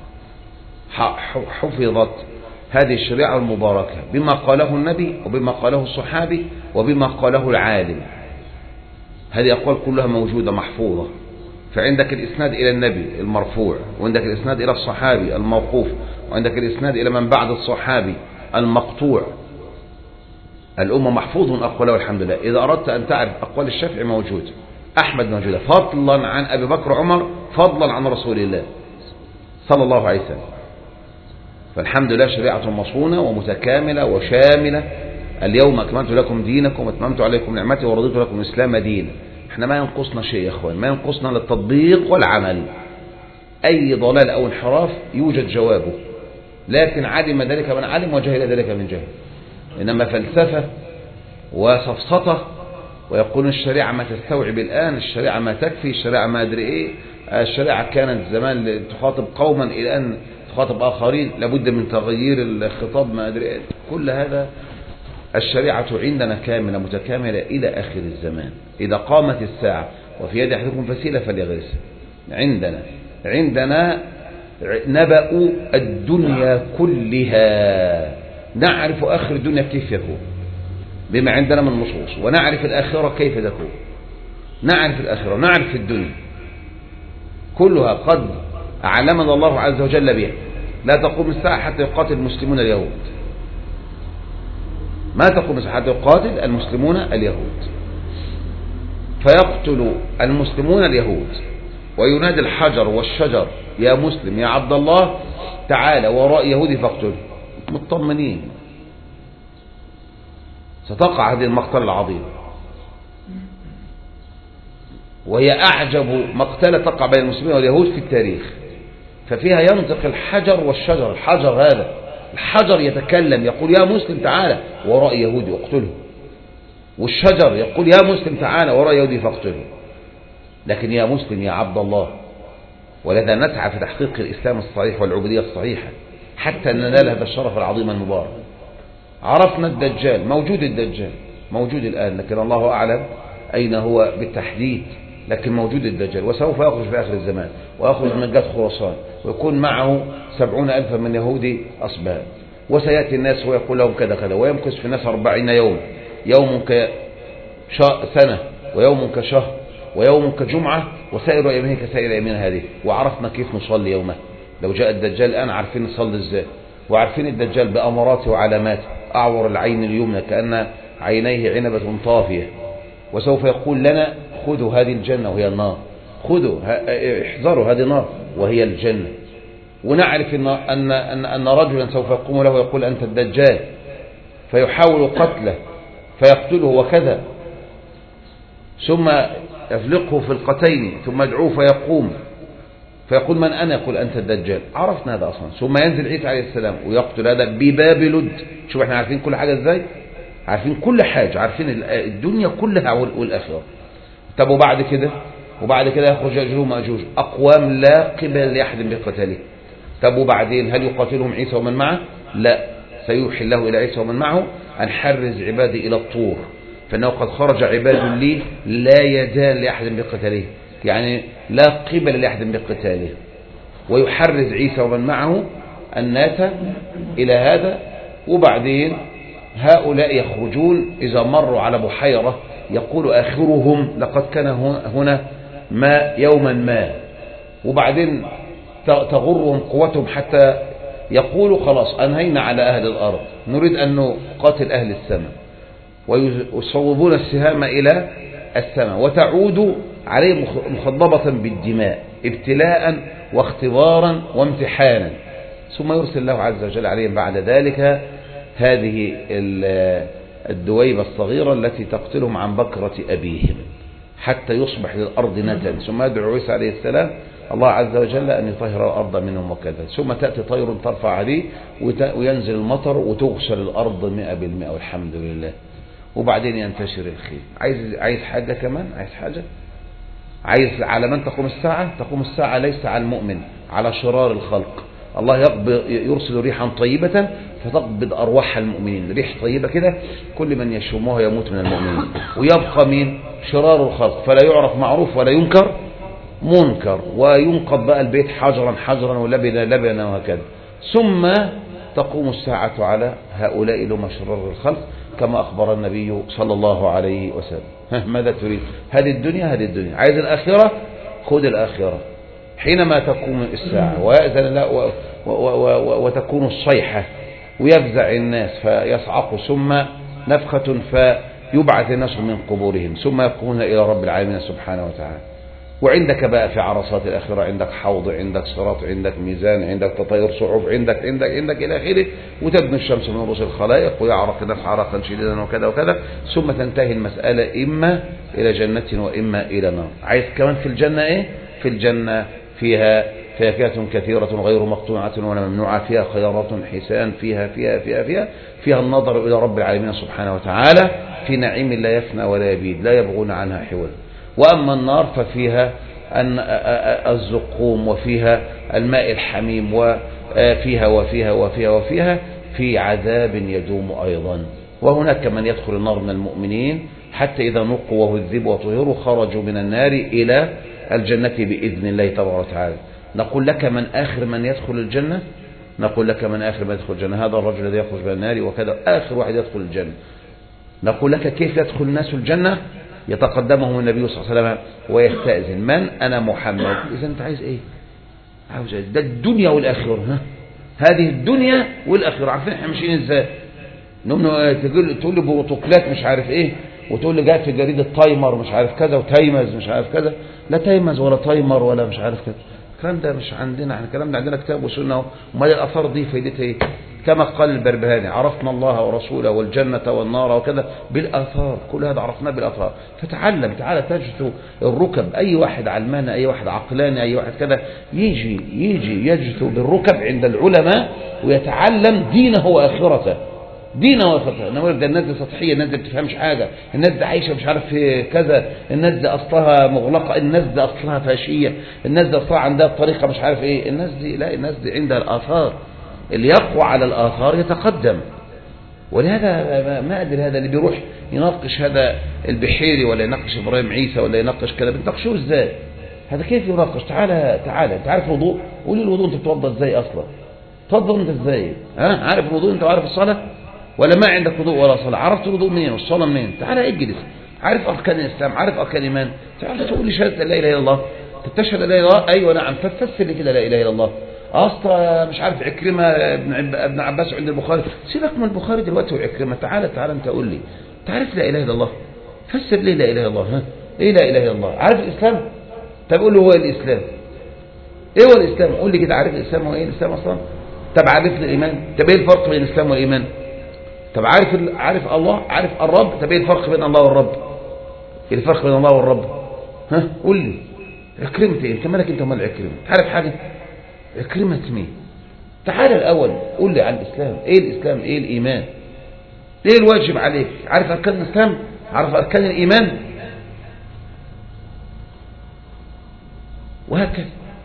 حفظت هذه الشريعة المباركة بما قاله النبي وبما قاله الصحابي وبما قاله العالم، هذه أقوال كلها موجودة محفوظة. فعندك الإسناد إلى النبي المرفوع، وعندك الإسناد إلى الصحابي الموقوف، وعندك الإسناد إلى من بعد الصحابي المقطوع. الأمة محفوظ من أقواله الحمد لله. إذا أردت أن تعرف أقوال الشافعي موجود، أحمد موجودة، فضلا عن أبي بكر وعمر، فضلا عن رسول الله صلى الله عليه وسلم. فالحمد لله شريعة مصونة ومتكاملة وشاملة. اليوم أكملت لكم دينكم وأتممت عليكم نعمتي ورضيت لكم الإسلام دينا. احنا ما ينقصنا شيء يا أخوان، ما ينقصنا للتطبيق والعمل. أي ضلال أو انحراف يوجد جوابه، لكن علم ذلك من علم وجهل ذلك من جهل. إنما فلسفة وسفسطة ويقولون الشريعة ما تستوعب الآن، الشريعة ما تكفي، الشريعة ما أدري إيه، الشريعة كانت زمان تخاطب قوما إلى أن تخاطب آخرين، لابد من تغيير الخطاب ما أدري إيه. كل هذا الشريعة عندنا كاملة متكاملة إلى آخر الزمان. إذا قامت الساعة وفي يد أحدكم فسيلة فليغرسها. عندنا عندنا نبأ الدنيا كلها، نعرف آخر الدنيا كيف يكون بما عندنا من نصوص، ونعرف الآخرة كيف تكون، نعرف الآخرة، نعرف الدنيا كلها قد أعلمنا الله عز وجل بها. لا تقوم الساعة حتى يقاتل المسلمون اليهود، ما تقوم الساعة حتى يقاتل المسلمون اليهود، فيقتل المسلمون اليهود وينادي الحجر والشجر يا مسلم يا عبد الله تعالى وراء يهودي فاقتله. مطمنين ستقع هذه المقتلة العظيمة، وهي أعجب مقتلة تقع بين المسلمين واليهود في التاريخ. ففيها ينطق الحجر والشجر، الحجر هذا الحجر يتكلم يقول يا مسلم تعالى وراء يهودي اقتله، والشجر يقول يا مسلم تعالى وراء يهودي فاقتله. لكن يا مسلم يا عبد الله. ولذا نسعى في تحقيق الإسلام الصحيح والعبودية الصحيحة حتى ننال هذا الشرف العظيم المبارك، عرفنا الدجال، موجود الدجال موجود الآن، لكن الله أعلم أين هو بالتحديد، لكن موجود الدجال، وسوف يخرج في آخر الزمان، ويخرج من جد خراسان، ويكون معه سبعون ألفا من يهودي أصبهان، وسيأتي الناس ويقول لهم كذا كذا، ويمكث في الناس أربعين يوم، يوم كسنة ويوم كشهر ويوم كجمعة وسائر أيامه كسائر أيامنا هذه. وعرفنا كيف نصلي يومه، لو جاء الدجال الآن عارفين نصلي إزاي، وعارفين الدجال بأمراته وعلاماته، أعور العين اليمنى كأن عينيه عنبة طافية، وسوف يقول لنا خذوا هذه الجنة وهي النار، خذوا احذروا هذه النار وهي الجنة. ونعرف إن, أن, أن, أن رجلا سوف يقوم له ويقول أنت الدجال، فيحاول قتله فيقتله وكذا، ثم يفلقه في القتين، ثم يدعوه فيقوم فيقول من أنا؟ يقول أنت الدجال. عرفنا هذا أصلا. ثم ينزل عيسى عليه السلام ويقتل هذا بباب لد. شوف احنا عارفين كل حاجة ازاي، عارفين كل حاجة، عارفين الدنيا كلها والآخرة. طب وبعد كده وبعد كده يخرج يأجوج ومأجوج، أقوام لا قبل لأحد بقتاله. طب وبعدين هل يقاتلهم عيسى ومن معه؟ لا، سيوحي الله إلى عيسى ومن معه أن حرز عبادي إلى الطور، فإنه قد خرج عباد لي لا يزال لأحد بقتاله، يعني لا قبل لأحد بقتاله. ويحرز عيسى ومن معه الناس إلى هذا. وبعدين هؤلاء يخرجون إذا مروا على بحيرة يقول آخرهم لقد كان هنا ما يوما ما، وبعدين تغرهم قوتهم حتى يقولوا خلاص أنهينا على أهل الأرض، نريد أن نقاتل أهل السماء، ويصوبون السهام إلى السماء وتعود عليهم مخضبة بالدماء ابتلاء واختبارا وامتحانا. ثم يرسل الله عز وجل عليهم بعد ذلك هذه الدويبة الصغيرة التي تقتلهم عن بكرة أبيهم حتى يصبح للأرض نتا. ثم يدعو عيسى عليه السلام الله عز وجل أن يطهر الأرض منهم وكذا. ثم تأتي طير ترفع عليه وينزل المطر وتغسل الأرض مئة بالمئة والحمد لله. وبعدين ينتشر الخير. عايز عايز حاجة كمان؟ عايز حاجة؟ عايز على من تقوم الساعة؟ تقوم الساعة ليس على المؤمن، على شرار الخلق. الله يقبض يرسل ريحا طيبة فتقبض أرواح المؤمنين، ريح طيبة كده كل من يشمها يموت من المؤمنين، ويبقى مين؟ شرار الخلق، فلا يعرف معروف ولا ينكر منكر، وينقض بقى البيت حجرا حجرا ولبنا لبنا وهكذا. ثم تقوم الساعة على هؤلاء لهم شرار الخلق كما أخبر النبي صلى الله عليه وسلم. ماذا تريد؟ هذه الدنيا هذه الدنيا، عايز الآخرة؟ خذ الآخرة. حينما تقوم الساعة ويأذن الله وتكون الصيحة ويفزع الناس فيصعقوا، ثم نفخة فيبعث الناس من قبورهم، ثم يقومون إلى رب العالمين سبحانه وتعالى. وعندك بقى في عرصات الآخرة عندك حوض، عندك صراط، عندك ميزان، عندك تطير صعوب، عندك عندك عندك إلى آخره. وتدنو الشمس من رؤوس الخلائق ويعرق الناس عرقا شديدا وكذا وكذا، ثم تنتهي المسألة إما إلى جنة وإما إلى نار. عايز كمان في الجنة إيه؟ في الجنة فيها فاكهة كثيرة غير مقطوعة ولا ممنوعة، فيها خيارات حسان، فيها فيها فيها فيها فيها النظر إلى رب العالمين سبحانه وتعالى في نعيم لا يفنى ولا يبيد، لا يبغون عنها حولا. وأما النار ففيها الزقوم وفيها الماء الحميم وفيها وفيها وفيها وفيها في عذاب يدوم أيضا. وهناك من يدخل النار من المؤمنين حتى إذا نقوا وهذبوا وطهروا خرجوا من النار إلى الجنة بإذن الله تبارك وتعالى. نقول لك من آخر من يدخل الجنة؟ نقول لك من آخر من يدخل الجنة؟ هذا الرجل الذي يخرج من النار وكذا آخر واحد يدخل الجنة. نقول لك كيف يدخل الناس الجنة؟ يتقدمهم النبي صلى الله عليه وسلم ويستأذن، من؟ أنا محمد. إذا أنت عايز إيه؟ عاوز إيه؟ ده الدنيا والآخرة. ها؟ هذه الدنيا والآخرة. عارفين إحنا ماشيين إزاي؟ تقول تقول لي بروتوكولات مش عارف إيه، وتقول لي جاء في جريدة تايمر مش عارف كذا وتايمز مش عارف كذا. لا تايمز ولا تايمر ولا مش عارف كذا. الكلام ده مش عندنا، احنا الكلام ده عندنا كتاب وسنة. وما الآثار دي فايدتها ايه؟ كما قال البربهاني عرفنا الله ورسوله والجنة والنار وكذا بالآثار، كل هذا عرفناه بالآثار. فتعلم، تعالى تجثو الركب، أي واحد علماني أي واحد عقلاني أي واحد كذا يجي يجي يجثو بالركب عند العلماء ويتعلم دينه وآخرته، دينه وآخرته. انما ده الناس دي سطحيه، الناس دي ما بتفهمش حاجه، الناس دي عايشه مش عارف في كذا، الناس دي اصلها مغلقه، الناس دي اصلها فاشيه، الناس دي اصلها عندها طريقه مش عارف ايه. الناس دي لا، الناس دي عندها الاثار، اللي يقوى على الاثار يتقدم. ولهذا ما أدري هذا اللي بيروح يناقش هذا البحيري ولا يناقش إبراهيم عيسى ولا يناقش كذا، بتناقشوه إزاي؟ هذا كيف يناقش؟ تعالى تعالى أنت عارف الوضوء؟ قول لي الوضوء أنت بتوضى إزاي أصلا؟ توضى أنت إزاي؟ ها عارف الوضوء أنت وعارف الصلاة؟ ولا ما عندك وضوء ولا صلاة؟ عرفت الوضوء منين والصلاة منين؟ تعالى اجلس. عارف أركان الإسلام، عارف أركان الإيمان، تعالى تقول لي شهادة لا إله إلا الله. تشهد لا إله إلا الله؟ أيوة نعم. فسر لي كده لا إله إلا الله. أصلا مش عارف عكرمة ابن ابن عباس عند البخاري، سيبك من البخاري دلوقتي وعكرمة، تعالى تعالى أنت قول لي تعرف لا إله إلا الله؟ فسر لي لا إله إلا الله. ها إيه لا إله إلا الله؟ عارف الإسلام؟ طب قول له هو الإسلام إيه هو الإسلام؟ قول لي كده عارف الإسلام هو إيه الإسلام أصلا؟ طب عارف الإيمان؟ طب إيه الفرق بين الإسلام والإيمان؟ طب عارف عارف الله؟ عارف الرب؟ طب إيه الفرق بين الله والرب؟ إيه الفرق بين الله والرب؟ ها قول لي. عكرمت إيه؟ أنت مالك أنت ومال عكرمة؟ تعرف حاجة؟ عكرمة مين؟ تعال الأول قول لي عن الإسلام، إيه الإسلام؟ إيه الإيمان؟ إيه الواجب عليك؟ عارف أركان الإسلام؟ عارف أركان الإيمان؟ وهكذا.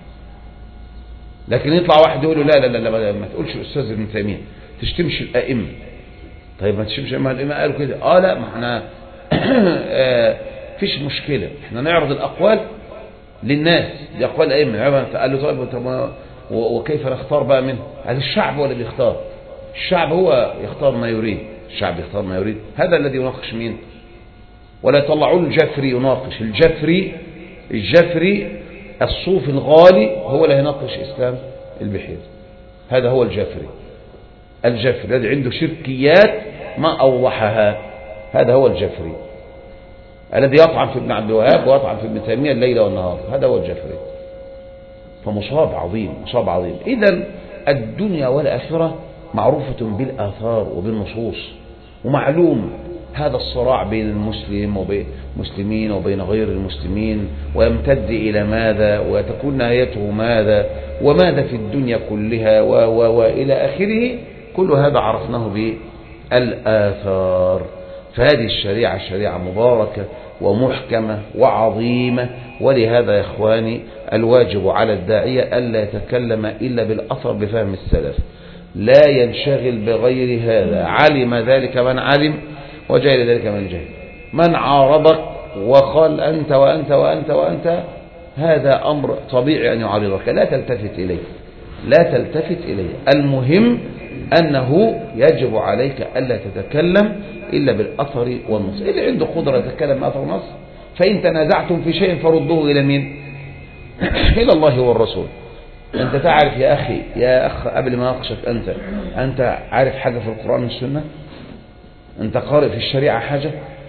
لكن يطلع واحد يقول له لا لا لا لا ما تقولش أستاذ ابن تيمية، تشتمش الأئمة. طيب ما تشتمش الأئمة، قالوا كده. آه لا ما احنا آه فيش مشكلة، احنا نعرض الأقوال للناس، دي أقوال الأئمة. قال له طيب وكيف نختار بقى منه؟ هذا الشعب هو اللي بيختار، الشعب هو يختار ما يريد، الشعب يختار ما يريد. هذا الذي يناقش مين؟ ولا يطلعون الجفري يناقش. الجفري الجفري الصوفي الغالي هو اللي يناقش إسلام البحيري. هذا هو الجفري الجفري الذي عنده شركيات ما أوضحها. هذا هو الجفري الذي يطعن في ابن عبد الوهاب ويطعن في ابن تيمية الليل والنهار. هذا هو الجفري. فمصاب عظيم، مصاب عظيم. إذن الدنيا والآخرة معروفة بالآثار وبالنصوص، ومعلوم هذا الصراع بين المسلم وبين المسلمين وبين غير المسلمين، ويمتد إلى ماذا، وتكون نهايته ماذا، وماذا في الدنيا كلها و و وإلى آخره. كل هذا عرفناه بالآثار. فهذه الشريعة شريعة مباركة ومحكمة وعظيمة. ولهذا يا إخواني الواجب على الداعية ألا يتكلم إلا بالأثر بفهم السلف، لا ينشغل بغير هذا. علم ذلك من علم وجهل ذلك من جهل. من عارضك وقال أنت وأنت وأنت وأنت، هذا أمر طبيعي أن يعارضك، لا تلتفت إليه، لا تلتفت إليه. المهم أنه يجب عليك ألا تتكلم إلا بالأثر والنص. اللي عنده قدرة يتكلم بأثر والنص، فإن تنازعتم في شيء فردوه إلى مين؟ إلى الله والرسول. أنت تعرف يا أخي يا أخ قبل ما أناقشك، أنت أنت عارف حاجة في القرآن والسنة؟ أنت قارئ في الشريعة حاجة؟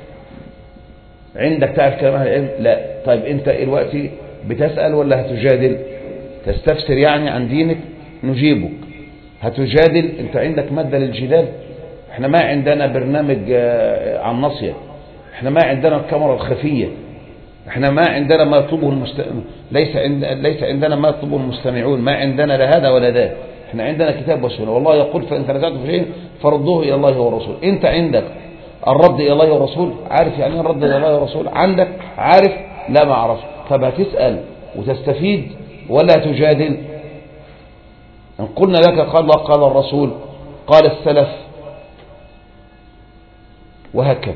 عندك تعرف كلام أهل العلم؟ لا. طيب أنت دلوقتي بتسأل ولا هتجادل؟ تستفسر يعني عن دينك؟ نجيبك. هتجادل؟ أنت عندك مادة للجدال؟ احنا ما عندنا برنامج عن نصية، احنا ما عندنا الكاميرا الخفية، احنا ما عندنا ما يطلبه المست... ليس عند... ليس عندنا ما يطلبه المستمعون، ما عندنا لا هذا ولا ذا. احنا عندنا كتاب وسنة، والله يقول فإن تنازعتم في شيء فردوه إلى الله والرسول. انت عندك الرد إلى الله والرسول؟ عارف يعني الرد إلى الله والرسول؟ عندك عارف؟ لا ما عرفش. طب هتسأل وتستفيد ولا تجادل؟ ان قلنا لك قال الله قال الرسول قال السلف وهكذا.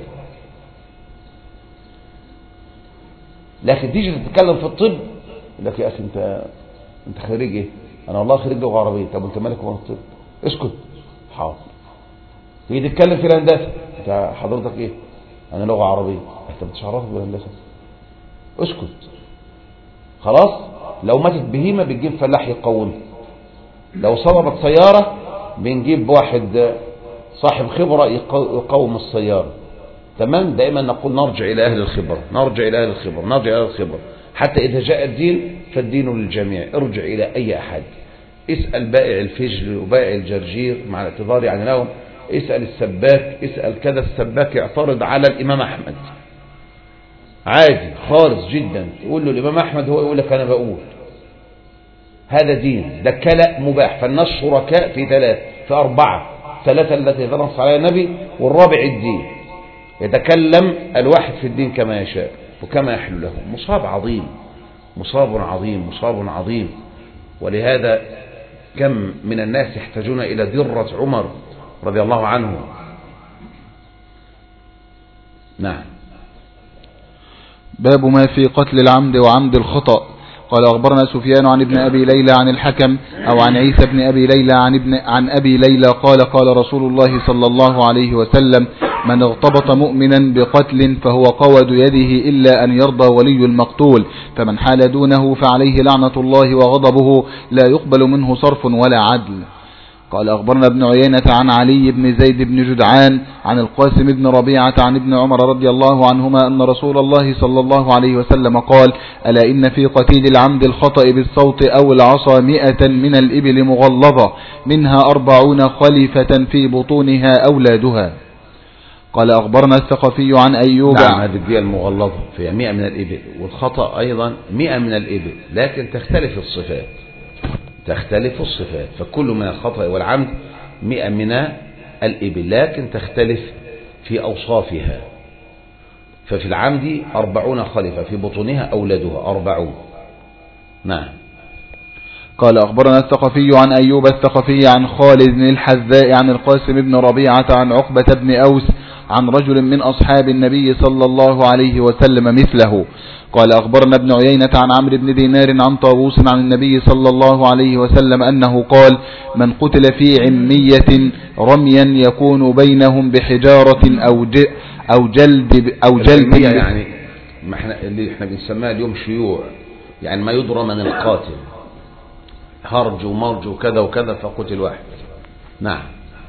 لكن تيجي تتكلم في الطب يقول لك يا أخي أنت أنت خريج إيه؟ أنا والله خريج لغة عربية. طب أنت مالك ومال الطب؟ اسكت. حاضر. تيجي تتكلم في الهندسة، أنت حضرتك إيه؟ أنا لغة عربية. أنت بتشعرف بالهندسة؟ اسكت. خلاص. لو ماتت بهيمة بتجيب فلاح يقومها، لو صدمت سيارة بنجيب واحد صاحب خبرة يقوم السيارة. تمام. دائما نقول نرجع إلى أهل الخبرة، نرجع إلى أهل الخبرة، نرجع إلى أهل الخبرة. حتى إذا جاء الدين فالدين للجميع. ارجع إلى أي أحد، اسأل بائع الفجل وبائع الجرجير مع الاعتذار عن لهم، اسأل السباك، اسأل كذا. السباك يعترض على الإمام أحمد عادي خالص جدا، تقول له الإمام أحمد، هو يقول لك أنا بقول. هذا دين، ده كلأ مباح. فالناس شركاء في ثلاث في أربعة، ثلاثة التي نص عليها النبي، والرابع الدين. يتكلم الواحد في الدين كما يشاء وكما يحل له. مصاب عظيم، مصاب عظيم، مصاب عظيم. ولهذا كم من الناس يحتاجون إلى درة عمر رضي الله عنه نعم. باب ما في قتل العمد وعمد الخطأ. قال أخبرنا سفيان عن ابن أبي ليلى عن الحكم أو عن عيسى بن أبي ليلى عن, ابن عن أبي ليلى قال قال رسول الله صلى الله عليه وسلم من اغتبط مؤمنا بقتل فهو قود يده إلا أن يرضى ولي المقتول، فمن حال دونه فعليه لعنة الله وغضبه لا يقبل منه صرف ولا عدل. قال أخبرنا ابن عيينة عن علي بن زيد بن جدعان عن القاسم بن ربيعة عن ابن عمر رضي الله عنهما أن رسول الله صلى الله عليه وسلم قال ألا إن في قتيل العمد الخطأ بالصوت أو العصا مئة من الإبل مغلظة منها أربعون خليفة في بطونها أولادها. قال أخبرنا الثقفي عن أيوب. نعم، هذه الدية المغلظة فيها مئة من الإبل، والخطأ أيضا مئة من الإبل، لكن تختلف الصفات تختلف الصفات فكل من الخطأ والعمد مئة من الإبل، لكن تختلف في أوصافها. ففي العمد أربعون خليفة في بطونها أولادها أربعون. نعم. قال أخبرنا الثقفي عن أيوب الثقفي عن خالد بن الحذاء عن القاسم بن ربيعة عن عقبة بن أوس عن رجل من أصحاب النبي صلى الله عليه وسلم مثله. قال أخبرنا ابن عيينة عن عمرو بن دينار عن طاووس عن النبي صلى الله عليه وسلم أنه قال من قتل في عمية رميا يكون بينهم بحجارة أو أو جلد أو جلد يعني ما احنا اللي احنا بنسميها اليوم شيوع، يعني ما يدرى من القاتل، هرج ومرج وكذا وكذا فقتل واحد. نعم.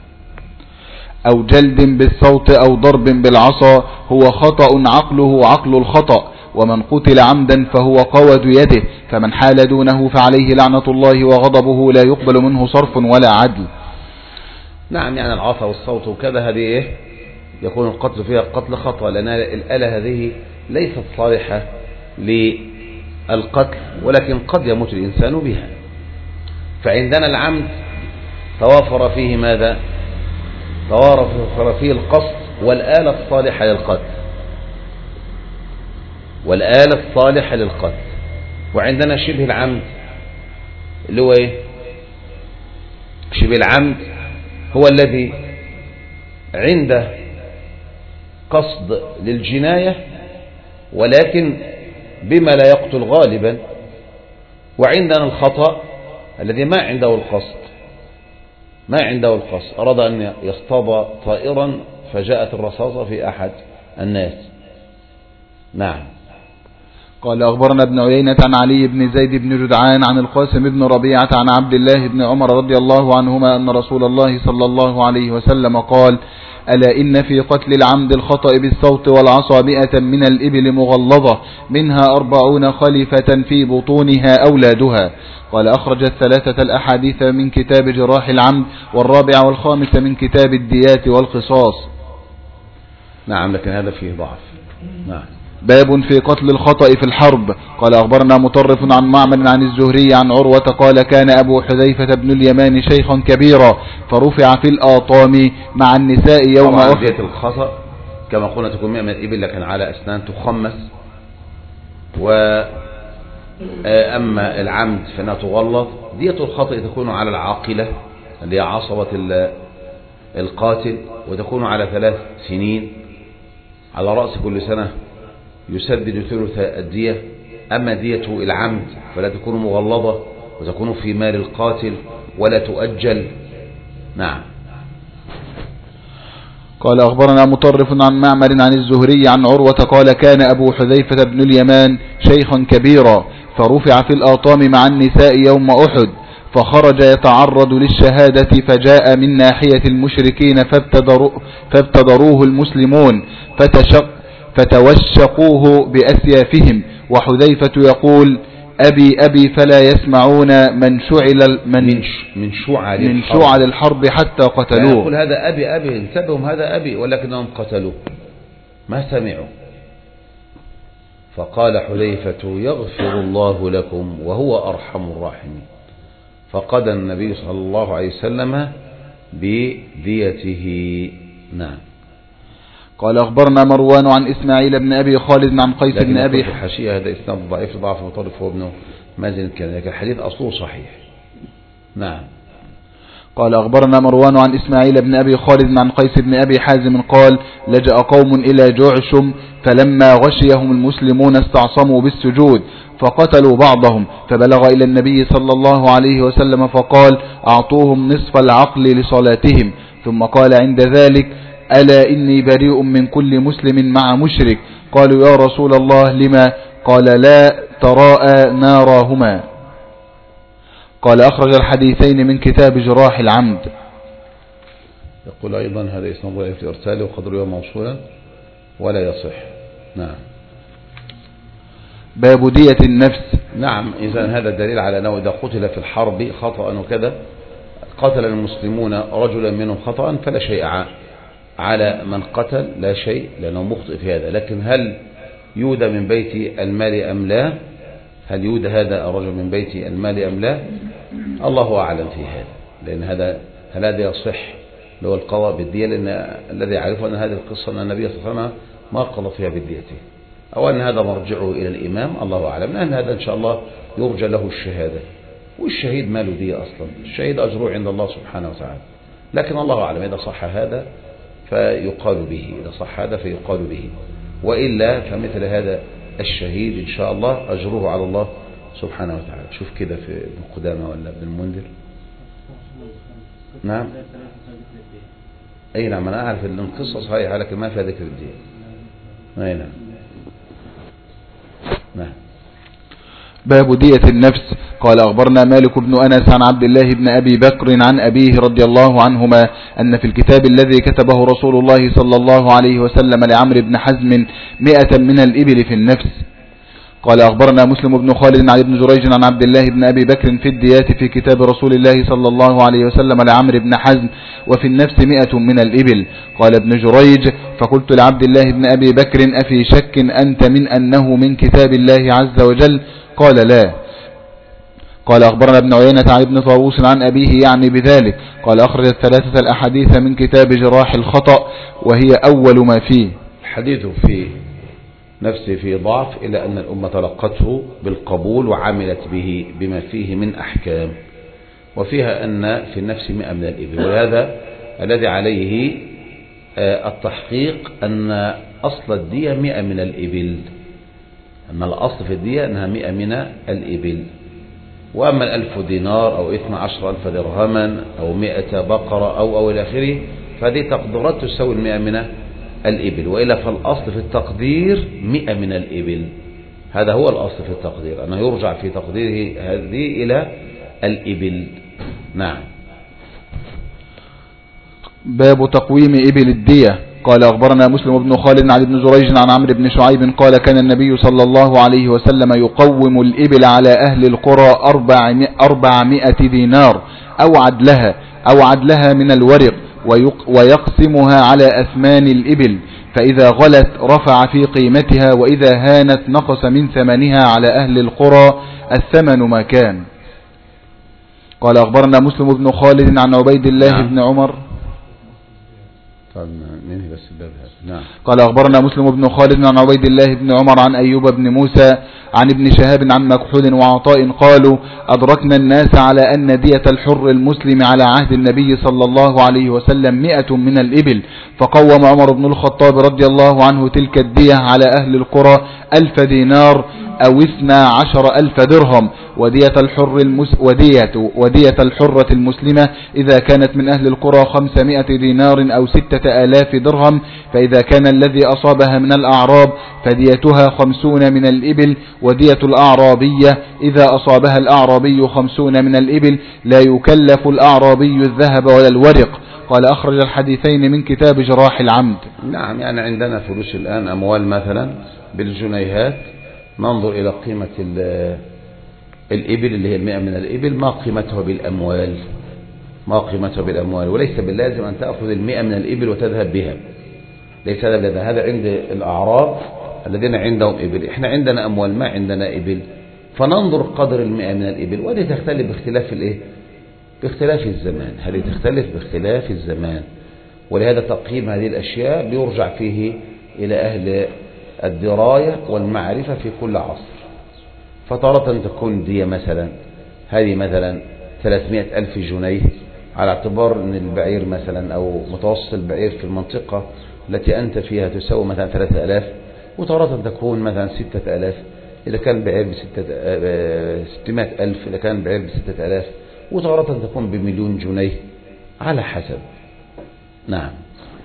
أو جلد بالصوت أو ضرب بالعصا هو خطأ عقله عقل الخطأ، ومن قتل عمدا فهو قود يده، فمن حال دونه فعليه لعنة الله وغضبه لا يقبل منه صرف ولا عدل. نعم، يعني العصا والصوت وكذا هذه ايه يكون القتل فيها قتل خطأ، لأن الآلة هذه ليست صالحة للقتل، ولكن قد يموت الإنسان بها. فعندنا العمد توافر فيه ماذا؟ توافر فيه القصد والآلة الصالحة للقتل والآلة الصالحة للقتل. وعندنا شبه العمد اللي هو ايه؟ شبه العمد هو الذي عنده قصد للجناية ولكن بما لا يقتل غالبا. وعندنا الخطأ الذي ما عنده القصد ما عنده القصد أراد أن يصطاد طائرا فجاءت الرصاصة في أحد الناس. نعم. قال أخبرنا ابن عيينة عن علي بن زيد بن جدعان عن القاسم بن ربيعة عن عبد الله بن عمر رضي الله عنهما أن رسول الله صلى الله عليه وسلم قال ألا إن في قتل العمد الخطأ بالصوت والعصا مئة من الإبل مغلظة منها أربعون خليفة في بطونها أولادها. قال أخرج الثلاثة الأحاديث من كتاب جراح العمد والرابع والخامس من كتاب الديات والقصاص. نعم، لكن هذا فيه ضعف. نعم. باب في قتل الخطأ في الحرب. قال أخبرنا مطرف عن معمر عن الزهري عن عروة قال كان أبو حذيفة بن اليمان شيخا كبيرا فرفع في الآطام مع النساء يوم أحد. دية الخطأ كما قلنا تكون مئة من الإبل لكن على أسنان تخمس، وأما العمد فإنها تغلظ. دية الخطأ تكون على العاقلة اللي هي عصبة القاتل، وتكون على ثلاث سنين على رأس كل سنة يسدد ثلث الدية. أما دية العمد فلا تكون مغلظة وتكون في مال القاتل ولا تؤجل. نعم. قال أخبرنا مطرف عن معمر عن الزهري عن عروة قال كان أبو حذيفة بن اليمان شيخا كبيرا فرفع في الآطام مع النساء يوم أحد فخرج يتعرض للشهادة فجاء من ناحية المشركين فابتدروا فابتدروه المسلمون فتشق فتوشقوه بأسيافهم وحذيفة يقول أبي أبي فلا يسمعون من شعل من من شعل من شعل الحرب حتى قتلوه. يقول هذا أبي أبي انتبهوا هذا أبي ولكنهم قتلوه ما سمعوا. فقال حذيفة يغفر الله لكم وهو أرحم الراحمين. فقضى النبي صلى الله عليه وسلم بديته. نعم. قال أخبرنا مروان عن إسماعيل بن أبي خالد عن قيس بن أبي حشية. هذا إسناد ضعيف ضعف مطرف هو ابنه مازن كان، لكن الحديث أصله صحيح. نعم. قال أخبرنا مروان عن إسماعيل بن أبي خالد عن قيس بن أبي حازم قال لجأ قوم إلى جعشم فلما غشيهم المسلمون استعصموا بالسجود فقتلوا بعضهم فبلغ إلى النبي صلى الله عليه وسلم فقال أعطوهم نصف العقل لصلاتهم ثم قال عند ذلك ألا إني بريء من كل مسلم مع مشرك قالوا يا رسول الله لما قال لا تراءى ناراهما. قال أخرج الحديثين من كتاب جراح العمد. يقول أيضا هذا اسم ضعيف في الإرسال وقد روى موصولا ولا يصح. نعم. باب دية النفس. نعم، إذا هذا دليل على أنه إذا قتل في الحرب خطأ وكذا قتل المسلمون رجلا منهم خطأ فلا شيء على من قتل، لا شيء لأنه مخطئ في هذا. لكن هل يودى من بيت المال أم لا؟ هل يودى هذا الرجل من بيت المال أم لا؟ الله أعلم في هذا، لأن هذا هل هذا يصح لو القضاء بالدية؟ لأن الذي يعرفه أن هذه القصة أن النبي صلى الله عليه وسلم ما قضى فيها بالدية، أو أن هذا مرجعه إلى الإمام، الله أعلم. لأن هذا إن شاء الله يرجى له الشهادة، والشهيد ما له دية أصلا، الشهيد أجره عند الله سبحانه وتعالى. لكن الله أعلم إذا صح هذا فيقال به، إذا صح هذا فيقال به، وإلا فمثل هذا الشهيد إن شاء الله أجره على الله سبحانه وتعالى. شوف كده في ابن قدامة ولا ابن المنذر. نعم أي نعم، أنا أعرف أن القصة صحيحة لكن ما فيها ذكر الدين. أي نعم. نعم. باب دية النفس. قال أخبرنا مالك بن أنس عن عبد الله بن أبي بكر عن أبيه رضي الله عنهما أن في الكتاب الذي كتبه رسول الله صلى الله عليه وسلم لعمرو بن حزم مئة من الإبل في النفس. قال أخبرنا مسلم بن خالد عن ابن جريج عن عبد الله بن أبي بكر في الديات في كتاب رسول الله صلى الله عليه وسلم لعمرو بن حزم وفي النفس مئة من الإبل. قال ابن جريج فقلت لعبد الله بن أبي بكر أفي شك أنت من أنه من كتاب الله عز وجل؟ قال لا. قال أخبرنا ابن عيينة عن ابن طاووس عن أبيه يعني بذلك. قال أخرج الثلاثة الأحاديث من كتاب جراح الخطأ وهي أول ما فيه. الحديث في نفسه في ضعف إلى أن الأمة تلقته بالقبول وعملت به بما فيه من أحكام، وفيها أن في النفس مئة من الإبل. وهذا الذي عليه التحقيق أن أصل الدية مئة من الإبل، أن الأصل في الدية أنها مئة من الإبل. وأما الألف دينار أو اثنى عشر ألف درهما أو مئة بقرة أو أو إلى آخره فهذه تقديرات تساوي المئة من الإبل، وإلا فالأصل في التقدير مئة من الإبل. هذا هو الأصل في التقدير، أنه يرجع في تقديره هذه إلى الإبل. نعم. باب تقويم إبل الدية. قال أخبرنا مسلم بن خالد عن ابن جريج عن عمرو بن شعيب قال كان النبي صلى الله عليه وسلم يقوم الإبل على أهل القرى أربعمائة دينار أو عدلها أو عدلها من الورق ويقسمها على أثمان الإبل، فإذا غلت رفع في قيمتها وإذا هانت نقص من ثمنها على أهل القرى الثمن ما كان. قال أخبرنا مسلم بن خالد عن عبيد الله نعم. بن عمر. بس نعم. قال أخبرنا مسلم بن خالد عن عبيد الله بن عمر عن أيوب بن موسى عن ابن شهاب عن مكحول وعطاء قالوا أدركنا الناس على أن دية الحر المسلم على عهد النبي صلى الله عليه وسلم مئة من الإبل، فقوم عمر بن الخطاب رضي الله عنه تلك الدية على أهل القرى ألف دينار أو اثنا عشر ألف درهم، ودية الحر المس ودية ودية الحرة المسلمة إذا كانت من أهل القرى خمسمائة دينار أو ستة آلاف درهم، فإذا كان الذي أصابها من الأعراب فديتها خمسون من الإبل، ودية الأعرابية إذا أصابها الأعرابي خمسون من الإبل لا يكلف الأعرابي الذهب ولا الورق. قال أخرج الحديثين من كتاب جراح العمد. نعم، يعني عندنا فلوس الآن أموال مثلا بالجنيهات، ننظر إلى قيمة الإبل اللي هي المئة من الإبل، ما قيمتها بالأموال، ما قيمتها بالأموال، وليس باللازم أن تأخذ المئة من الإبل وتذهب بها، ليس هذا باللازم. هذا عند الأعراب الذين عندهم إبل، إحنا عندنا أموال ما عندنا إبل، فننظر قدر المئة من الإبل، وهذه تختلف باختلاف الإيه؟ باختلاف الزمان، هذه تختلف باختلاف الزمان، ولهذا تقييم هذه الأشياء بيرجع فيه إلى أهل الدراية والمعرفة في كل عصر. فتارة تكون دية مثلا هذه مثلا ثلاثمائة ألف جنيه، على اعتبار أن البعير مثلا أو متوسط البعير في المنطقة التي أنت فيها تساوي مثلا ثلاثة آلاف، وتارة تكون مثلا ستة آلاف إذا كان البعير بستمائة ألف، إذا كان البعير بستة آلاف، وتارة تكون بمليون جنيه على حسب. نعم.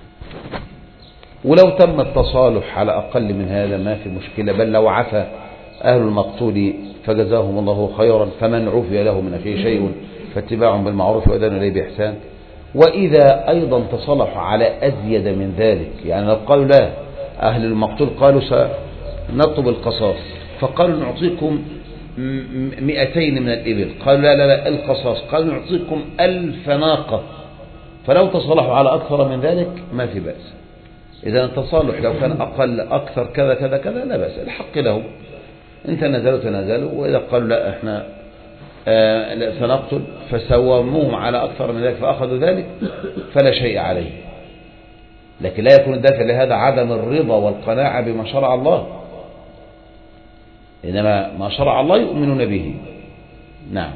ولو تم التصالح على أقل من هذا ما في مشكلة، بل لو عفى أهل المقتول فجزاهم الله خيرا، فمن عفي له من أخيه شيء فاتباع بالمعروف وأداء إليه بإحسان. وإذا أيضا تصالحوا على أزيد من ذلك، يعني لو قالوا لا، أهل المقتول قالوا سنطلب القصاص، فقالوا نعطيكم مئتين من الإبل، قالوا لا لا لا القصاص، قالوا نعطيكم ألف ناقة، فلو تصالحوا على أكثر من ذلك ما في بأس. إذا التصالح لو كان أقل أكثر كذا كذا كذا لا بأس، الحق له، إن تنازلوا تنازلوا، وإذا قالوا لا إحنا آه سنقتل فسوموهم على أكثر من ذلك فأخذوا ذلك فلا شيء عليه. لكن لا يكون الدافع لهذا عدم الرضا والقناعة بما شرع الله، إنما ما شرع الله يؤمنون به. نعم.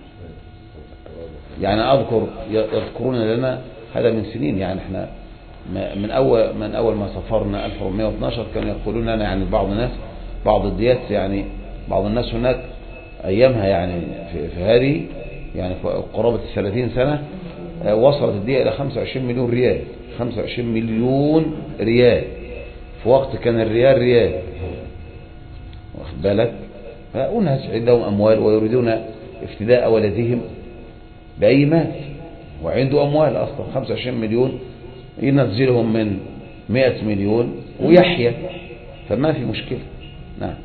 يعني أذكر يذكرون لنا هذا من سنين، يعني إحنا من أول من أول ما سافرنا ألف وأربعمائة واثني عشر كانوا يقولون لنا يعني بعض الناس بعض الديات، يعني بعض الناس هناك أيامها يعني في, في هذه يعني قرابة الثلاثين سنة وصلت الدية إلى خمسة وعشرين مليون ريال، خمسة وعشرين مليون ريال في وقت كان الريال ريال، واخد بالك؟ فأناس عندهم أموال ويريدون افتداء ولدهم بأي مال، وعنده أموال أصلا خمسة وعشرين مليون ينزلهم من مئة مليون ويحيى، فما في مشكلة. نعم.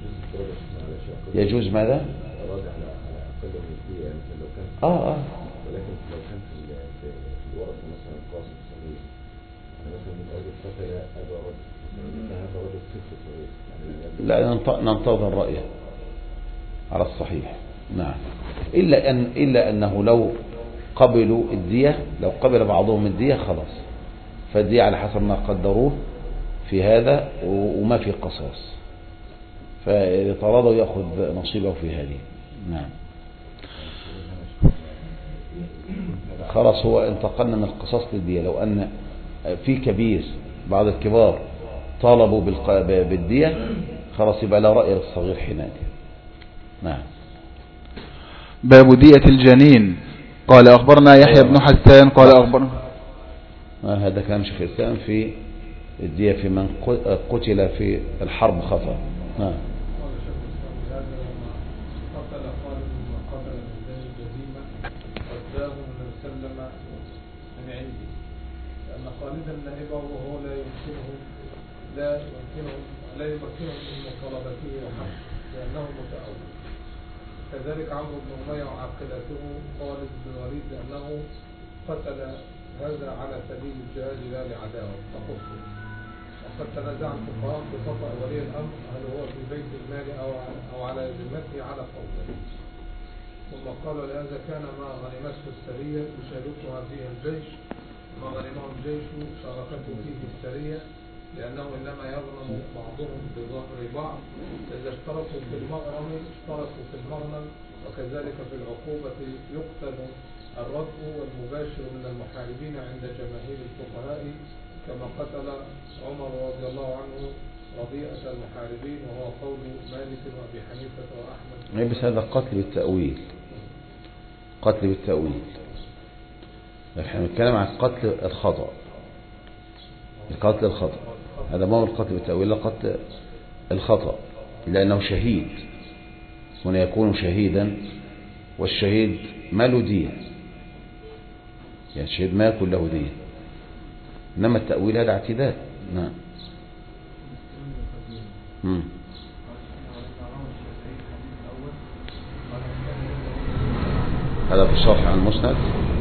يجوز ماذا؟ اه اه ولكن لو كان في الورثة مثلا قاصد صغير، يعني مثلا من رجل قتل أبا رجل، هذا رجل طفل صغير، لا ننتظر رأيه على الصحيح. نعم. إلا أن إلا أنه لو قبلوا الدية، لو قبل بعضهم الدية خلاص، فالدية على حسب ما قدروه في هذا وما في قصاص، فإذا تراضوا يأخذ نصيبه في هذه. نعم. خلاص هو انتقلنا من القصاص للدية. لو أن في كبير بعض الكبار طالبوا بالدية خلاص يبقى لا رأي للصغير حينئذ. نعم. باب دية الجنين. قال أخبرنا يحيى بن حسان قال أخبرنا هذا كلام شيخ الإسلام في الدية في من قتل في الحرب خطأ. نعم. خالدا نائبه وهو لا يمكنه لا يمكنه لا يمكنه من مطالبته وحده لأنه متأول. كذلك عمرو بن أمية وعاقلته خالد بن الوليد لأنه قتل هذا على سبيل الجهاد لا لعداوة تخصه. وقد تنازع الفقهاء بخطأ ولي الأمر هل هو في بيت المال أو أو على ذمته على قوله. ثم قال لهذا كان ما غنمته السرية يشاركها فيها الجيش، ما غنمه الجيش شاركته فيه السرية، لأنه إنما يغنم بعضهم بظهر بعض، إذا اشتركوا في المغرم اشتركوا في المغنم. وكذلك في العقوبة يقتل الرد والمباشر من المحاربين عند جماهير الفقهاء، كما قتل عمر رضي الله عنه رضيئة المحاربين، وهو قول مالك وأبي حنيفة وأحمد. بس هذا قتل بالتأويل، قتل بالتأويل. نحن نتكلم عن قتل الخطأ، القتل الخطأ هذا ما هو القتل بالتأويل، لا قتل الخطأ، لأنه شهيد هنا يكون شهيدا، والشهيد ما له دية، يعني الشهيد ما يكون له دية، إنما التأويل هذا اعتداء. نعم. مم. هذا في الشرح عن المسند.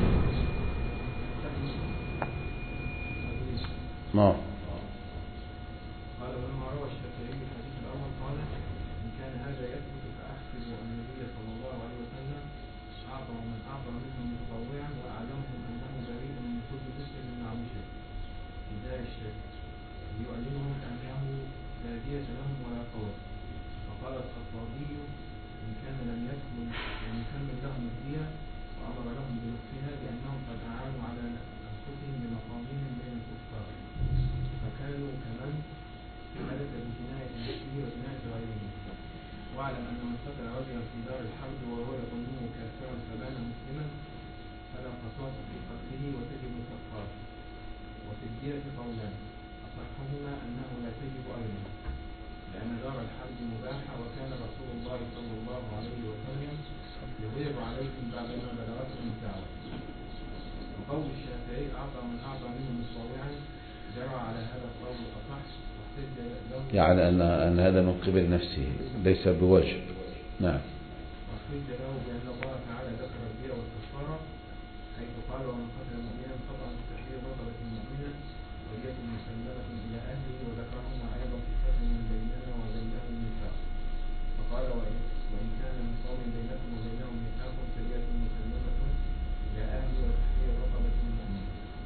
نعم. قال ولما روى الشافعي في الحديث الاول قال ان كان هذا يثبت فاحسب ان النبي صلى الله عليه وسلم اعطى من اعطى منهم متطوعا واعلمهم انه بريء من كل مسلم من عمشه بدايه الشرك ليعلمهم انه لا دية لهم ولا قول. فقال الخطابي ان كان لم يكمل لم يكمل لهم الدية وأمر لهم بلطفها لأنهم قد أعانوا على أنفسهم بمقامهم بين الكفار فكانوا كمن ملك بجناية نفسه وجناية غيره. واعلم أن من قتل رجلا في دار الحرب وهو يظنه كافرا فبان مسلما فلا قصاص في قتله وتجب الكفارة. وفي الدية قولان أصحهما أنه لا تجب أيضا لأن دار الحرب مباحة وكان رسول الله صلى الله عليه وسلم يغير عليهم بعدما بلغتهم الدعوة. وقول الشافعي أعطى من أعطى منه متطوعا جرى على هذا القول الأصح واحتج له يعني أن أن هذا من قبل نفسه ليس بواجب. نعم. واحتج له بأن الله تعالى ذكر الدية والكفارة حيث قال ومن قتل مؤمنا خطأ تحرير رقبة مؤمنة ودية مسلمة إلى أهله وذكرهما أيضا في فتن من بيننا وبينهم ميثاق فقال وإن كان من قوم بينكم وبينهم ميثاق فدية مسلمة إلى أهله وتحرير رقبة مؤمنة.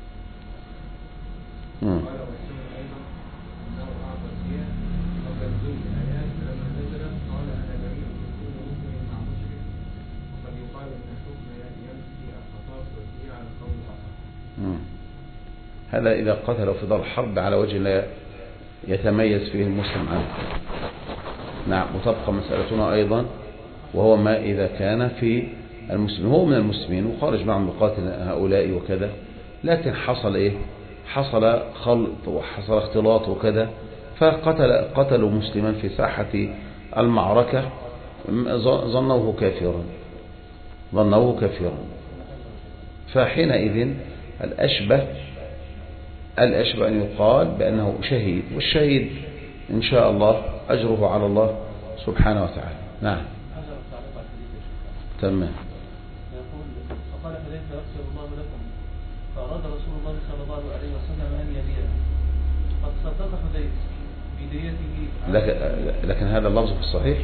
قال والسنة أيضا أنه أعطى الدية قبل نزول الآيات فلما نزلت قال أنا بريء من كل مسلم مع مشرك وقد يقال أن الحكم ينفي القصاص والدية على قول الآخر. هذا إذا قتلوا في دار الحرب على وجه لا يتميز فيه المسلم عنه. نعم. وتبقى مسألتنا أيضا وهو ما إذا كان في المسلمين هو من المسلمين وخارج معهم بقاتل هؤلاء وكذا لكن حصل إيه حصل خلط وحصل اختلاط وكذا فقتل قتلوا مسلما في ساحة المعركة ظنوه كافرا ظنوه كافرا فحينئذ الأشبه الأشبه أن يقال بأنه شهيد والشهيد إن شاء الله أجره على الله سبحانه وتعالى. نعم. تمام. يقول فقال فليس يغفر الله لكم فأراد رسول الله صلى الله عليه وسلم أن يديه قد صدق حذيفة بديته لكن, لكن هذا اللفظ في الصحيح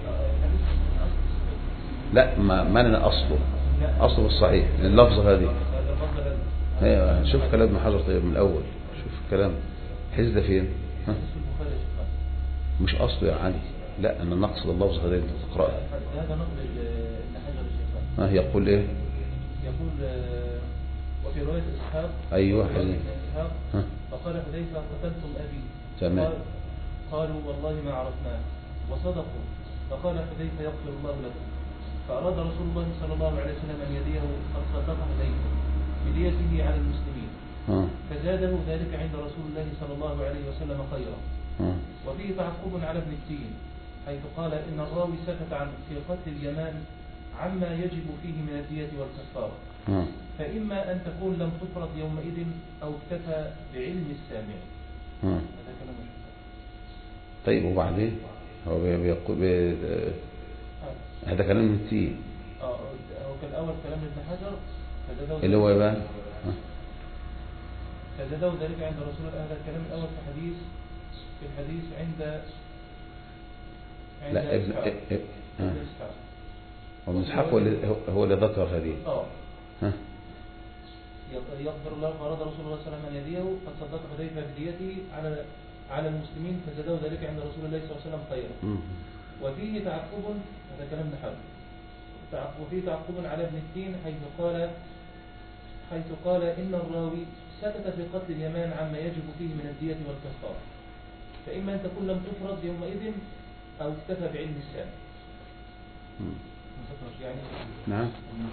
لا ما من أصله أصله الصحيح اللفظ هذه شوف كلام ابن حجر طيب من الأول شوف كلام حز ده فين ها؟ مش أصله يا علي لا أنا نقصد اللفظ هذا أنت تقرأه هذا نقل ابن حجر الشيخ ها يقول إيه يقول وفي رواية إسحاق أيوة حزين فقال حذيفة قتلتم أبي تمام قالوا والله ما عرفناه وصدقوا فقال حذيفة يغفر الله لكم فأراد رسول الله صلى الله عليه وسلم أن يديه قد صدق حذيفة بديته على المسلمين آه. فزاده ذلك عند رسول الله صلى الله عليه وسلم خيرا. آه. وفيه تعقب على ابن التين حيث قال إن الراوي سكت عن في قتل اليمان عما يجب فيه من الدية والكفارة آه. فإما أن تكون لم تفرض يومئذ أو اكتفى بعلم السامع. آه. هذا كلام طيب وبعدين هو بيقول بي... هذا كلام ابن التين اه هو كان الأول كلام ابن حجر اللي هو بقى فزادوا ذلك عند رسول الله. هذا الكلام الأول في حديث في الحديث عند عند لا ابن إسحاق هو ابن إسحاق هو اللي هو اللي ذكر هذه اه ها يغفر الله فأراد رسول الله صلى الله عليه وسلم أن يديه قد صدق حذيفة بديته على على المسلمين فزادوا ذلك عند رسول الله صلى الله عليه وسلم خيرا. وفيه تعقب هذا كلام ابن حجر وفيه تعقب على ابن التين حيث قال حيث قال إن الراوي سكت في قتل اليمان عما يجب فيه من الدية والكفارة فإما أن تكون لم تفرض يومئذ أو اكتفى بعلم السامع. يعني نعم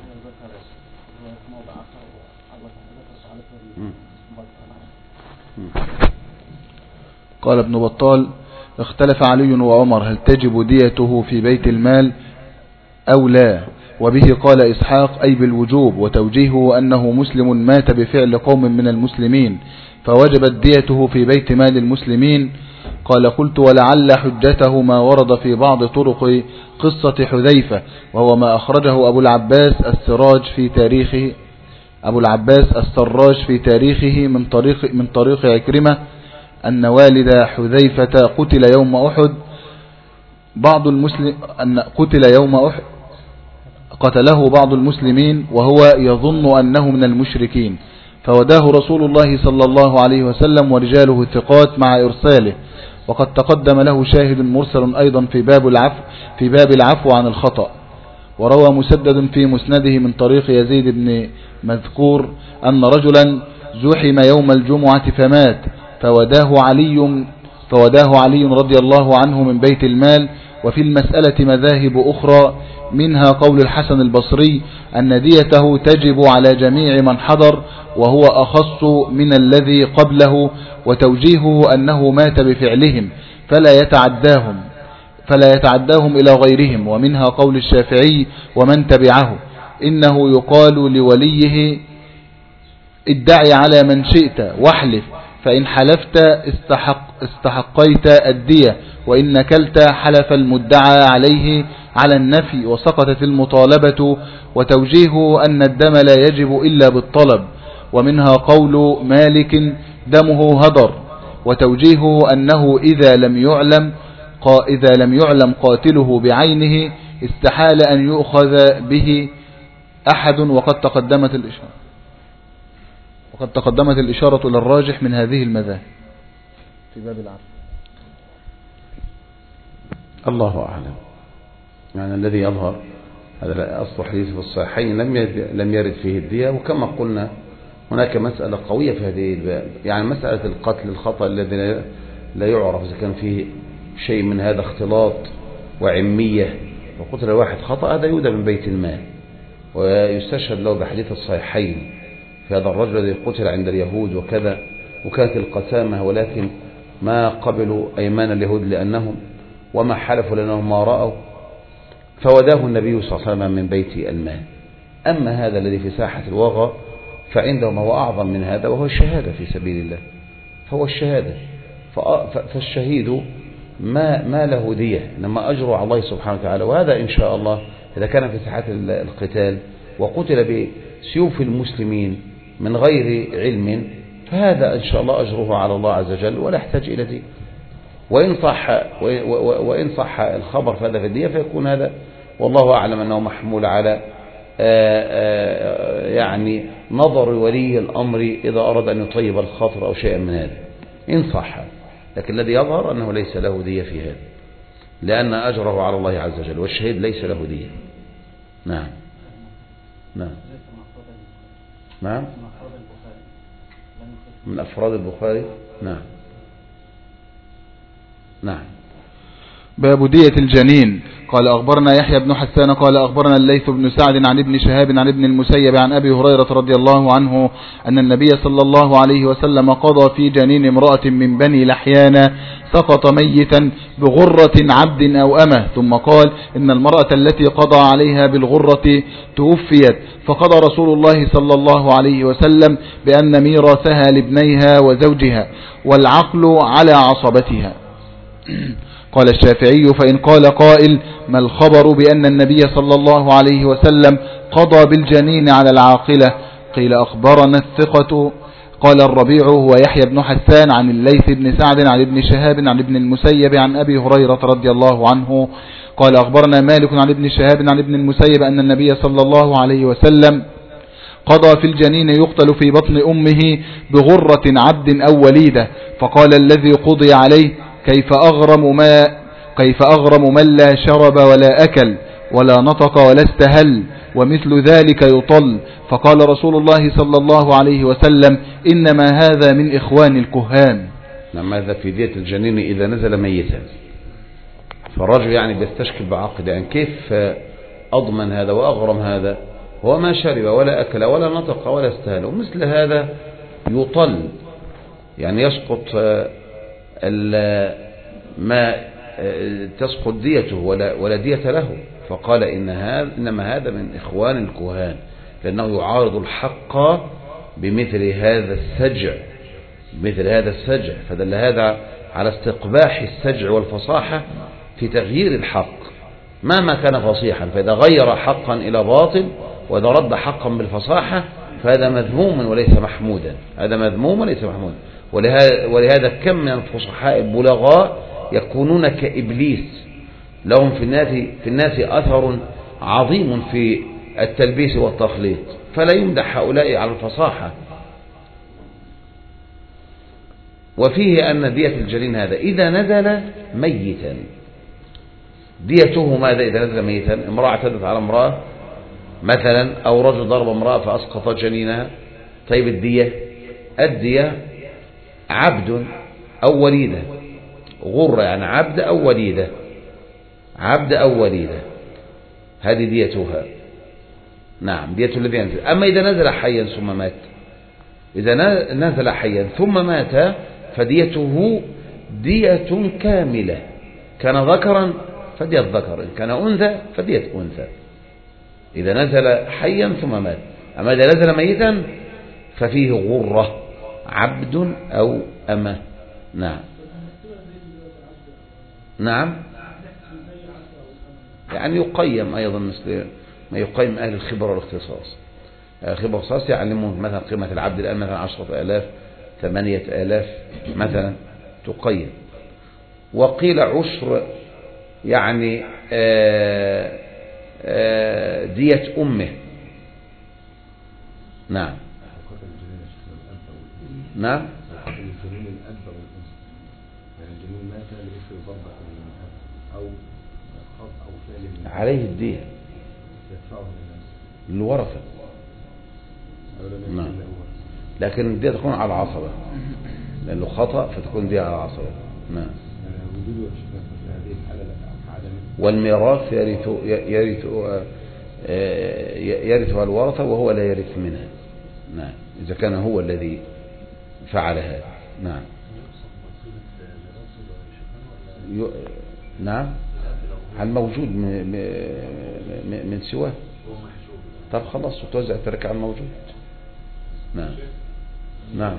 قال ابن بطال اختلف علي وعمر هل تجب ديته في بيت المال أو لا وبه قال إسحاق أي بالوجوب وتوجيهه أنه مسلم مات بفعل قوم من المسلمين فوجبت ديته في بيت مال المسلمين. قال قلت ولعل حجته ما ورد في بعض طرق قصة حذيفة وهو ما أخرجه أبو العباس السراج في تاريخه أبو العباس السراج في تاريخه من طريق من طريق عكرمة أن والد حذيفة قتل يوم أحد بعض المسلم أن قتل يوم أحد قتله بعض المسلمين وهو يظن أنه من المشركين فوداه رسول الله صلى الله عليه وسلم ورجاله الثقات مع إرساله وقد تقدم له شاهد مرسل أيضا في باب العفو في باب العفو عن الخطأ. وروى مسدد في مسنده من طريق يزيد بن مذكور أن رجلا زحم يوم الجمعة فمات فوداه علي فوداه علي رضي الله عنه من بيت المال. وفي المسألة مذاهب أخرى، منها قول الحسن البصري أن ديته تجب على جميع من حضر وهو أخص من الذي قبله، وتوجيهه أنه مات بفعلهم فلا يتعداهم فلا يتعداهم إلى غيرهم. ومنها قول الشافعي ومن تبعه إنه يقال لوليه ادعي على من شئت واحلف، فإن حلفت استحق استحقيت الدية، وإن نكلت حلف المدعى عليه على النفي وسقطت المطالبة. وتوجيهه أن الدم لا يجب إلا بالطلب. ومنها قول مالك دمه هدر، وتوجيهه أنه إذا لم يعلم إذا لم يعلم قاتله بعينه استحال أن يؤخذ به أحد. وقد تقدمت الإشارة وقد تقدمت الإشارة إلى الراجح من هذه المذاهب في باب العفو. الله أعلم. يعني الذي يظهر هذا أصل حديث في الصحيحين لم لم يرد فيه الدية. وكما قلنا هناك مسألة قوية في هذه الباب، يعني مسألة القتل الخطأ الذي لا يعرف إذا كان فيه شيء من هذا اختلاط وعمية وقتل الواحد خطأ، هذا يودى من بيت المال ويستشهد له بحديث الصحيحين في هذا الرجل الذي قتل عند اليهود وكذا، وكانت القسامة ولكن ما قبلوا أيمان اليهود لأنهم وما حلفوا لأنهم ما رأوا، فوداه النبي صلى الله عليه وسلم من بيت المال. أما هذا الذي في ساحة الوغى فعنده ما هو أعظم من هذا وهو الشهادة في سبيل الله، فهو الشهادة. فالشهيد ما, ما له دية، إنما أجره على الله سبحانه وتعالى. وهذا إن شاء الله إذا كان في ساحات القتال وقتل بسيوف المسلمين من غير علم فهذا إن شاء الله أجره على الله عز وجل ولا يحتاج إلى دية. وإن صح وإن صح الخبر فهذا في الدية فيكون هذا والله أعلم أنه محمول على يعني نظر ولي الأمر إذا أراد أن يطيب الخاطر أو شيئا من هذا إن صح. لكن الذي يظهر أنه ليس له دية في هذا لأن أجره على الله عز وجل، والشهيد ليس له دية. نعم نعم نعم من أفراد البخاري. نعم نعم. باب دية الجنين. قال أخبرنا يحيى بن حسان قال أخبرنا الليث بن سعد عن ابن شهاب عن ابن المسيب عن أبي هريرة رضي الله عنه أن النبي صلى الله عليه وسلم قضى في جنين امرأة من بني لحيان سقط ميتا بغرة عبد أو أمه، ثم قال إن المرأة التي قضى عليها بالغرة توفيت، فقضى رسول الله صلى الله عليه وسلم بأن ميراثها لابنيها وزوجها والعقل على عصبتها. قال الشافعي فإن قال قائل ما الخبر بأن النبي صلى الله عليه وسلم قضى بالجنين على العاقلة؟ قيل أخبرنا الثقة. قال الربيع هو يحيى بن حسان عن الليث بن سعد عن ابن شهاب عن ابن المسيب عن أبي هريرة رضي الله عنه قال أخبرنا مالك عن ابن شهاب عن ابن المسيب أن النبي صلى الله عليه وسلم قضى في الجنين يقتل في بطن أمه بغرة عبد أو وليدة، فقال الذي قضي عليه كيف أغرم ما كيف أغرم من لا شرب ولا أكل ولا نطق ولا استهل ومثل ذلك يطل. فقال رسول الله صلى الله عليه وسلم إنما هذا من إخوان الكهان. نعم. هذا في دية الجنين إذا نزل ميتا، فالرجل يعني بيستشكل بعقد يعني كيف أضمن هذا وأغرم هذا هو ما شرب ولا أكل ولا نطق ولا استهل، ومثل هذا يطل يعني يسقط ما تسقط ديته ولا ولا دية له. فقال إن هذا إنما هذا من إخوان الكهان، لأنه يعارض الحق بمثل هذا السجع مثل هذا السجع فدل هذا على استقباح السجع والفصاحة في تغيير الحق مهما كان فصيحا. فإذا غير حقا إلى باطل وإذا رد حقا بالفصاحة فهذا مذموم وليس محمودا هذا مذموم وليس محمودا. ولهذا, ولهذا كم من الفصحاء البلغاء يكونون كإبليس لهم في الناس, في الناس أثر عظيم في التلبيس والتخليط، فلا يمدح هؤلاء على الفصاحة. وفيه أن دية الجنين هذا إذا نزل ميتا ديته ماذا إذا نزل ميتا؟ امرأة اعتدت على امرأة مثلا، أو رجل ضرب امرأة فأسقط جنينها. طيب الدية، الدية عبد أو وليدة، غرة يعني عبد أو وليدة، عبد أو وليدة، هذه ديتها. نعم دية الذي ينزل. أما إذا نزل حيا ثم مات، إذا نزل حيا ثم مات فديته دية كاملة، كان ذكرا فدية ذكر، إن كان أنثى فدية أنثى، إذا نزل حيا ثم مات. أما إذا نزل ميتا ففيه غرة، عبد أو أمة. نعم نعم يعني يقيم أيضا مثل ما يقيم أهل الخبرة والاختصاص. الخبرة والاختصاص يعلمون مثلا قيمة العبد الآن مثلا عشرة آلاف، ثمانية آلاف مثلا تقيم. وقيل عشر يعني آآ آآ دية أمه. نعم نعم عليه الدية للورثة. نعم لكن الدية تكون على العصبة، لأنه خطأ فتكون دية على العصبة. نعم والميراث يرث يرث يرثها الورثة وهو لا يرث منها. نعم إذا كان هو الذي فعل هذا. نعم نعم هل موجود من, من سواه؟ طب خلاص وتوزع التركة على الموجود. نعم نعم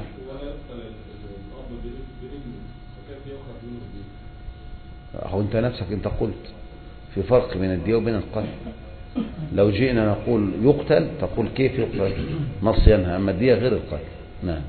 هو انت نفسك انت قلت في فرق بين الدية وبين القتل. لو جئنا نقول يقتل تقول كيف يقتل، نص ينهى، اما الدية غير القتل. نعم.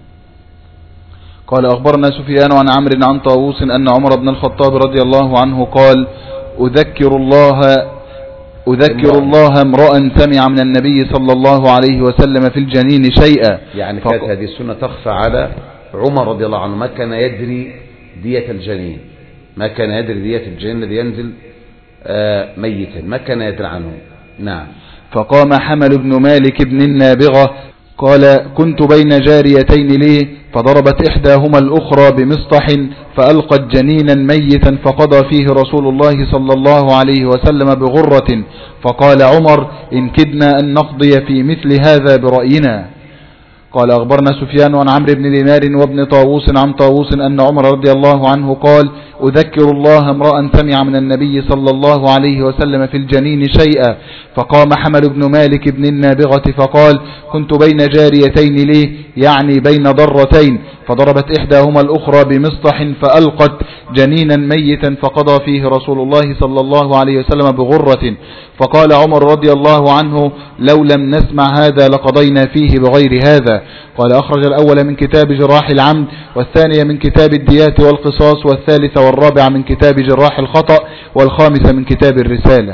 قال أخبرنا سفيان عن عمرو عن طاووس أن عمر بن الخطاب رضي الله عنه قال أذكر الله أذكر الله امرأ سمع من النبي صلى الله عليه وسلم في الجنين شيئا. يعني كانت هذه السنة تخفى على عمر رضي الله عنه، ما كان يدري دية الجنين، ما كان يدري دية الجنين الذي ينزل ميتا، ما كان يدري عنه. نعم. فقام حمل بن مالك بن النابغة قال كنت بين جاريتين لي فضربت إحداهما الأخرى بمسطح فألقت جنينا ميتا فقضى فيه رسول الله صلى الله عليه وسلم بغرة. فقال عمر إن كدنا أن نقضي في مثل هذا برأينا. قال أخبرنا سفيان عن عمرو بن دينار وابن طاووس عن طاووس أن عمر رضي الله عنه قال أذكر الله امرأ سمع من النبي صلى الله عليه وسلم في الجنين شيئا. فقام حمل بن مالك بن النابغة فقال كنت بين جاريتين لي يعني بين ضرتين فضربت إحداهما الأخرى بمسطح فألقت جنينا ميتا فقضى فيه رسول الله صلى الله عليه وسلم بغرة. فقال عمر رضي الله عنه لو لم نسمع هذا لقضينا فيه بغير هذا. قال أخرج الأول من كتاب جراح العمد، والثانية من كتاب الديات والقصاص، والثالثة والرابعة من كتاب جراح الخطأ، والخامسة من كتاب الرسالة.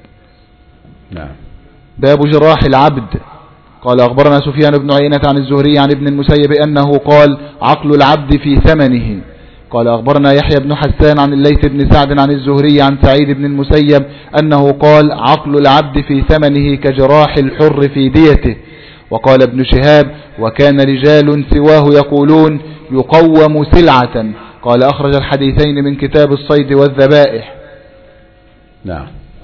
نعم. باب جراح العبد. قال أخبرنا سفيان بن عيينة عن الزهري عن ابن المسيب أنه قال عقل العبد في ثمنه. قال أخبرنا يحيى بن حسان عن الليث بن سعد عن الزهري عن سعيد بن المسيب أنه قال عقل العبد في ثمنه كجراح الحر في ديته. وقال ابن شهاب وكان رجال سواه يقولون يقوم سلعة. قال أخرج الحديثين من كتاب الصيد والذبائح. نعم.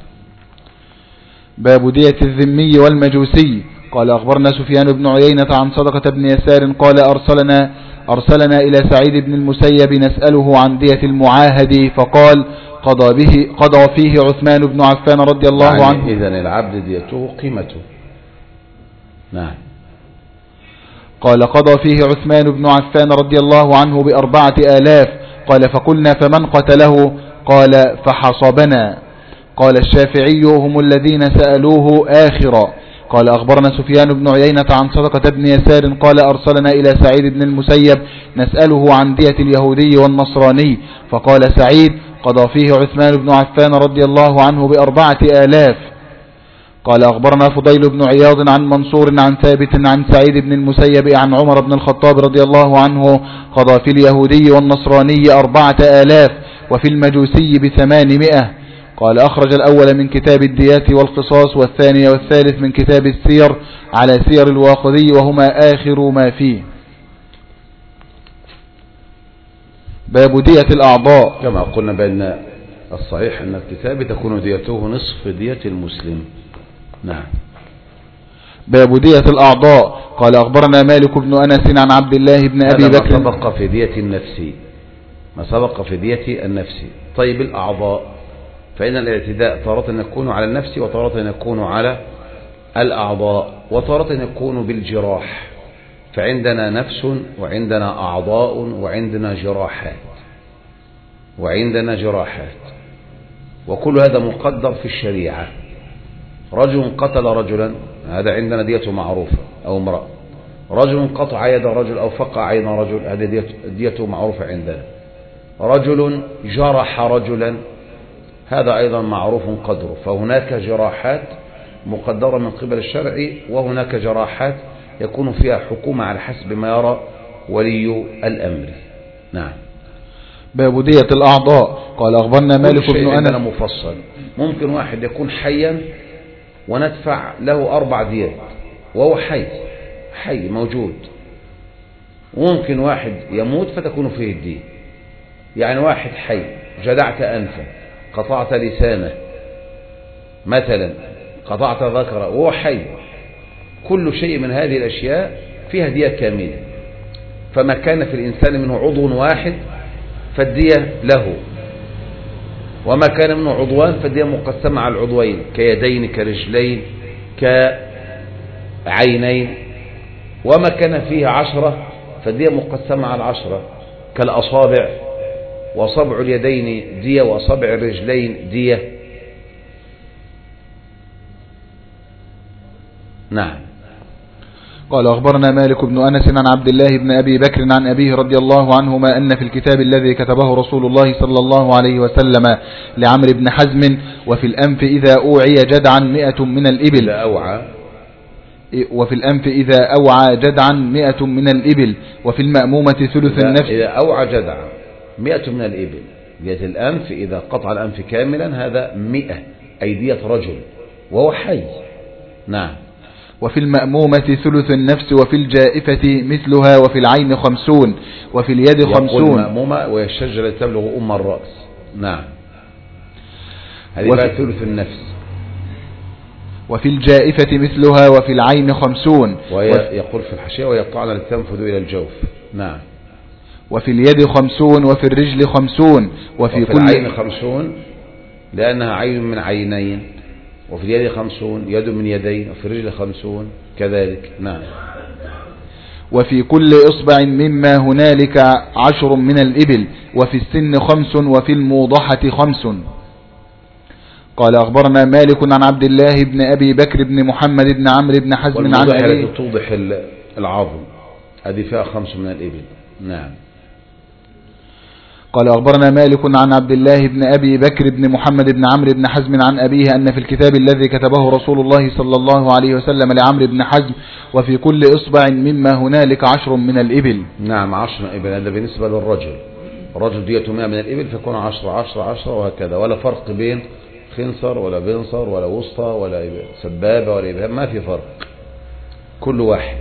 باب دية الذمي والمجوسي. قال أخبرنا سفيان بن عيينة عن صدقة بن يسار قال أرسلنا أرسلنا إلى سعيد بن المسيب نسأله عن دية المعاهد فقال قضى به قضى فيه عثمان بن عفان رضي الله يعني عنه. إذن العبد ديته قيمته. نعم. قال قضى فيه عثمان بن عفان رضي الله عنه بأربعة آلاف. قال فقلنا فمن قتله؟ قال فحصبنا. قال الشافعي هم الذين سألوه آخرا. قال أخبرنا سفيان بن عيينة عن صدقة بن يسار قال أرسلنا إلى سعيد بن المسيب نسأله عن دية اليهودي والنصراني فقال سعيد قضى فيه عثمان بن عفان رضي الله عنه بأربعة آلاف. قال أخبرنا فضيل بن عياض عن منصور عن ثابت عن سعيد بن المسيب عن عمر بن الخطاب رضي الله عنه قضى في اليهودي والنصراني أربعة آلاف وفي المجوسي بثمانمائة. قال أخرج الأول من كتاب الديات والقصاص والثاني والثالث من كتاب السير على سير الواقدي وهما آخر ما فيه. باب دية الأعضاء. كما قلنا بأن الصحيح أن الكتاب تكون ديته نصف دية المسلم. نعم. باب دية الأعضاء. قال أخبرنا مالك بن أنس عن عبد الله بن أبي بكر. ما سبق في دية النفس، ما سبق في دية النفس. طيب الأعضاء، فإن الاعتداء تارة يكون على النفس وتارة يكون على الأعضاء وتارة يكون بالجراح، فعندنا نفس وعندنا أعضاء وعندنا جراحات وعندنا جراحات وكل هذا مقدر في الشريعة. رجل قتل رجلا، هذا عندنا ديته معروفة، أو امرأة. رجل قطع يد رجل أو فقع عين رجل، هذا ديته معروفة عندنا. رجل جرح رجلا، هذا أيضا معروف قدره. فهناك جراحات مقدرة من قبل الشرع، وهناك جراحات يكون فيها حكومة على حسب ما يرى ولي الأمر. نعم. باب دية الأعضاء. قال أخبرنا مالك بن أنس. مفصل. ممكن واحد يكون حيا وندفع له أربع ديات وهو حي حي موجود، وممكن واحد يموت فتكون فيه الدية. يعني واحد حي جدعت أنفه، قطعت لسانه مثلا، قطعت ذكره وهو حي، كل شيء من هذه الأشياء فيها دية كاملة. فما كان في الإنسان منه عضو واحد فالدية له، وما كان منه عضوان فالدية مقسمة على العضوين، كيدين كرجلين كعينين. وما كان فيه عشرة فالدية مقسمة على العشرة، كالأصابع، وأصابع اليدين دية وأصابع الرجلين دية. نعم. قال أخبرنا مالك بن أنس عن عبد الله بن أبي بكر عن أبيه رضي الله عنهما أن في الكتاب الذي كتبه رسول الله صلى الله عليه وسلم لعمرو بن حزم وفي الأنف إذا أوعي جدعا مئة من الإبل، أوعى وفي الأنف إذا أوعى جدعا مئة من الإبل، وفي المأمومة ثلث النفس. إذا أوعى جدعا مئة من الإبل، دية الأنف إذا قطع الأنف كاملا هذا مئة، أي دية رجل وهو حي. نعم. وفي المأمومة ثلث النفس، وفي الجائفة مثلها، وفي العين خمسون، وفي اليد خمسون. يقول المأمومة وهي الشجرة تبلغ أم الرأس. نعم. هذه بقى ثلث النفس. وفي الجائفة مثلها، وفي العين خمسون. وهي يقول في الحاشية ويقطعن لتنفذ إلى الجوف. نعم. وفي اليد خمسون، وفي الرجل خمسون، وفي, وفي كل العين خمسون لأنها عين من عينين، وفي اليد خمسون يد من يدين، وفي الرجل خمسون كذلك. نعم. وفي كل إصبع مما هنالك عشر من الإبل، وفي السن خمس، وفي الموضحة خمس. قال أخبرنا مالك عن عبد الله بن أبي بكر بن محمد بن عمرو بن حزم عن أبيه. توضح العظم، هذه فيها خمس من الإبل. نعم. قال أخبرنا مالك عن عبد الله بن أبي بكر بن محمد بن عمرو بن حزم عن أبيه أن في الكتاب الذي كتبه رسول الله صلى الله عليه وسلم لعمرو بن حزم وفي كل إصبع مما هنالك عشر من الإبل. نعم، عشر إبل، هذا بالنسبة للرجل. الرجل ديته مئة من الإبل فيكون عشر عشر عشر وهكذا، ولا فرق بين خنصر ولا بنصر ولا وسطى ولا سبابة ولا إبهام، ما في فرق، كل واحد.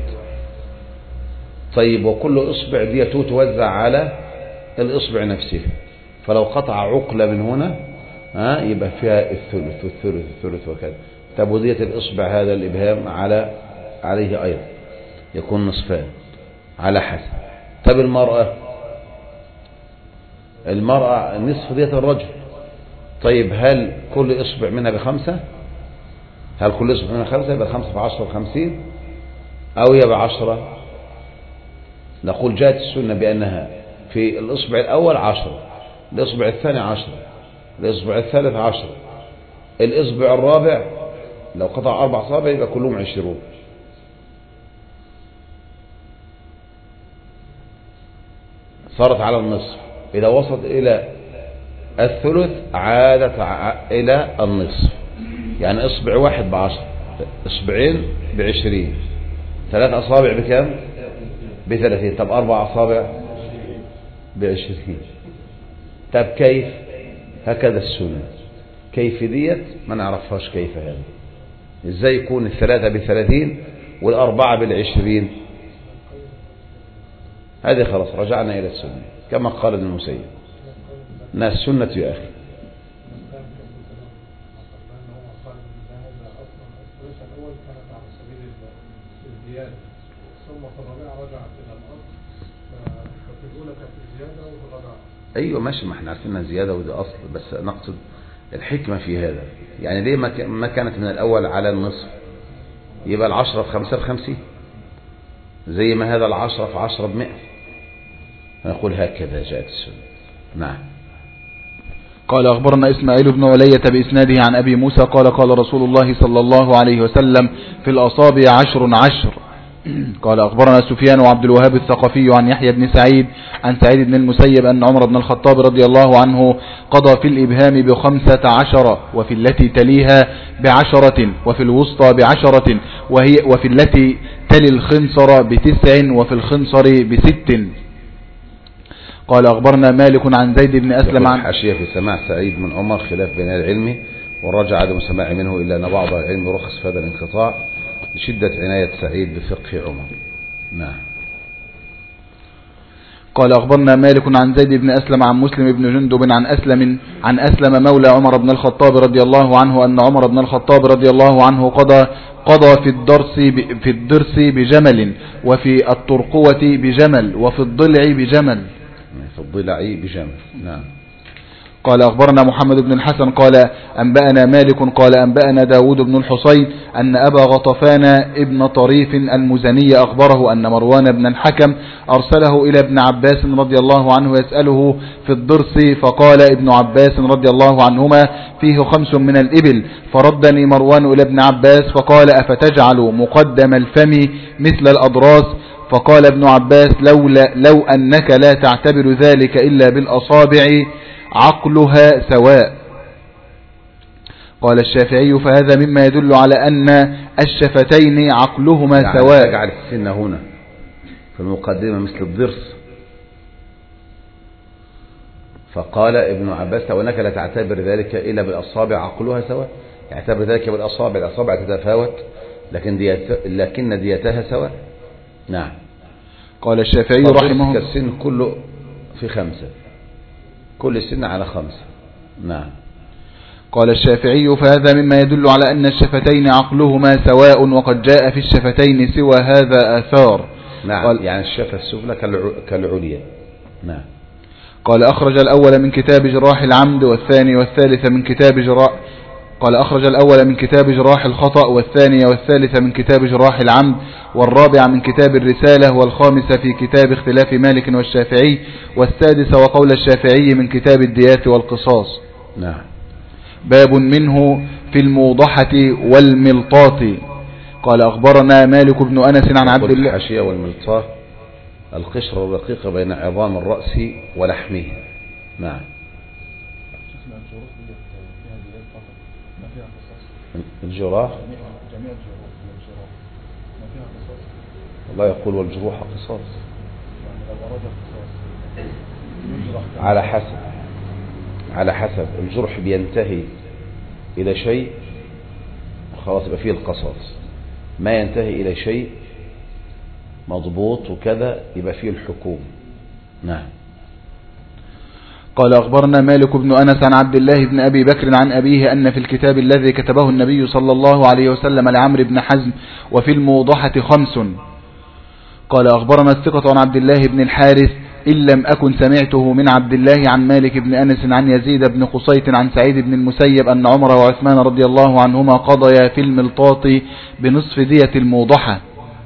طيب، وكل إصبع ديته توزع على الإصبع نفسه، فلو قطع عقلة من هنا ها يبقى فيها الثلث والثلث والثلث وكذا. طب ودية الإصبع هذا الإبهام على عليه أيضا يكون نصفان على حسب. طب المرأة المرأة نصف دية الرجل. طيب، هل كل إصبع منها بخمسة؟ هل كل إصبع منها خمسة؟ يبقى خمسة في عشرة وخمسين، أو يبقى عشرة. نقول جاءت السنة بأنها في الإصبع الأول عشرة، الإصبع الثاني عشرة، الإصبع الثالث عشرة، الإصبع الرابع لو قطع أربع أصابع يبقى كلهم عشرون. صارت على النصف. إذا وصلت إلى الثلث عادت إلى النصف. يعني إصبع واحد بعشرة، إصبعين بعشرين، ثلاث أصابع بكم؟ بثلاثين. طب أربع أصابع بعشرين. طب كيف؟ هكذا السنة. كيف ديت ما نعرفهاش كيف هذا، ازاي يكون الثلاثة بثلاثين والأربعة بالعشرين؟ هذه خلاص رجعنا إلى السنة كما قال ابن المسيب، إنها السنة يا أخي. أيوة ماشي، ما احنا عارفينها زيادة وده أصل، بس نقصد الحكمة في هذا. يعني ليه ما كانت من الأول على النصف؟ يبقى العشرة في خمسة بخمسين، زي ما هذا العشرة في عشرة بمئة. نقول هكذا جاءت السنة. نعم. قال أخبرنا إسماعيل بن علية بإسناده عن أبي موسى قال قال رسول الله صلى الله عليه وسلم في الأصابع عشر عشر. قال أخبرنا سفيان وعبد الوهاب الثقفي عن يحيى بن سعيد عن سعيد بن المسيب أن عمر بن الخطاب رضي الله عنه قضى في الإبهام بخمسة عشر، وفي التي تليها بعشرة، وفي الوسطى بعشرة، وهي وفي التي تلي الخنصر بتسع، وفي الخنصر بست. قال أخبرنا مالك عن زيد بن أسلم عن حاشية في سماع سعيد من عمر خلاف بين العلم، والرجع عدم سماع منه إلا أن بعض العلم رخص في هذا الانقطاع لشدة عناية سعيد بفقه عمر. نعم. قال أخبرنا مالك عن زيد بن أسلم عن مسلم بن جندب عن أسلم عن أسلم مولى عمر بن الخطاب رضي الله عنه أن عمر بن الخطاب رضي الله عنه قضى قضى في الدرس في الدرس بجمل، وفي الطرقوة بجمل، وفي الضلع بجمل. في الضلع بجمل. نعم. قال أخبرنا محمد بن الحسن قال أنبأنا مالك قال أنبأنا داود بن الحصين أن أبا غطفان ابن طريف المزني أخبره أن مروان بن الحكم أرسله إلى ابن عباس رضي الله عنه يسأله في الضرس، فقال ابن عباس رضي الله عنهما فيه خمس من الإبل، فردني مروان إلى ابن عباس فقال أفتجعل مقدم الفم مثل الأضراس؟ فقال ابن عباس لولا لو أنك لا تعتبر ذلك إلا بالأصابع عقلها سواء. قال الشافعي فهذا مما يدل على أن الشفتين عقلهما يعني سواء. تجعل السن هنا في المقدمة مثل الضرس، فقال ابن عباس لو أنك لا تعتبر ذلك إلا بالأصابع عقلها سواء، يعتبر ذلك بالأصابع، الأصابع تتفاوت لكن ديت لكن ديتها سواء. نعم. قال الشافعي رحمه الله السن كله في خمسة، كل سن على خمسة. نعم. قال الشافعي فهذا مما يدل على أن الشفتين عقلهما سواء، وقد جاء في الشفتين سوى هذا آثار. نعم. قال يعني الشفة السفلى كالعليا. نعم. قال أخرج الأول من كتاب جراح العمد، والثاني والثالث من كتاب جراح قال أخرج الأول من كتاب جراح الخطأ، والثانية والثالثة من كتاب جراح العمد، والرابع من كتاب الرسالة، والخامسة في كتاب اختلاف مالك والشافعي، والسادسة وقول الشافعي من كتاب الديات والقصاص. نعم. باب منه في الموضحة والملطاط. قال أخبرنا مالك بن أنس عن عبد الله. الحاشية والملطاط القشرة الرقيقة بين عظام الرأس ولحمه. نعم. الجراح الله يقول والجروح قصاص، على حسب على حسب الجرح بينتهي إلى شيء خلاص يبقى فيه القصاص، ما ينتهي إلى شيء مضبوط وكذا يبقى فيه الحكوم. نعم. قال أخبرنا مالك بن أنس عن عبد الله بن أبي بكر عن أبيه أن في الكتاب الذي كتبه النبي صلى الله عليه وسلم لعمرو بن حزم وفي الموضحة خمس. قال أخبرنا الثقة عن عبد الله بن الحارث إن لم أكن سمعته من عبد الله عن مالك بن أنس عن يزيد بن قصيت عن سعيد بن المسيب أن عمر وعثمان رضي الله عنهما قضيا في الملطاط بنصف دية الموضحة.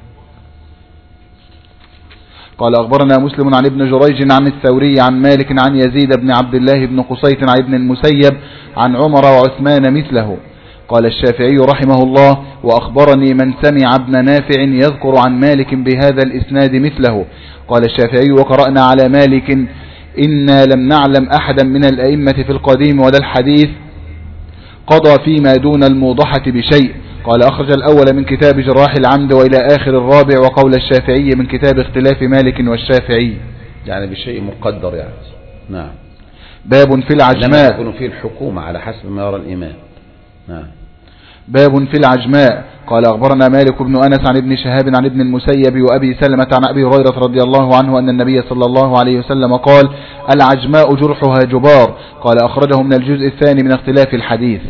قال أخبرنا مسلم عن ابن جريج عن الثوري عن مالك عن يزيد بن عبد الله بن قصيت عن ابن المسيب عن عمر وعثمان مثله. قال الشافعي رحمه الله وأخبرني من سمع ابن نافع يذكر عن مالك بهذا الإسناد مثله. قال الشافعي وقرأنا على مالك إنا لم نعلم أحدا من الأئمة في القديم ولا الحديث قضى فيما دون الموضحة بشيء. قال أخرج الأول من كتاب جراح العمد وإلى آخر الرابع وقول الشافعي من كتاب اختلاف مالك والشافعي، يعني بشيء مقدر يعني. نعم. باب في لما العجماء. تكون فيه الحكومة على حسب ما يرى الإمام. نعم. باب في العجماء. قال أخبرنا مالك بن أنس عن ابن شهاب عن ابن المسيب وأبي سلمة عن أبي هريرة رضي الله عنه أن النبي صلى الله عليه وسلم قال: العجماء جرحها جبار. قال أخرجه من الجزء الثاني من اختلاف الحديث.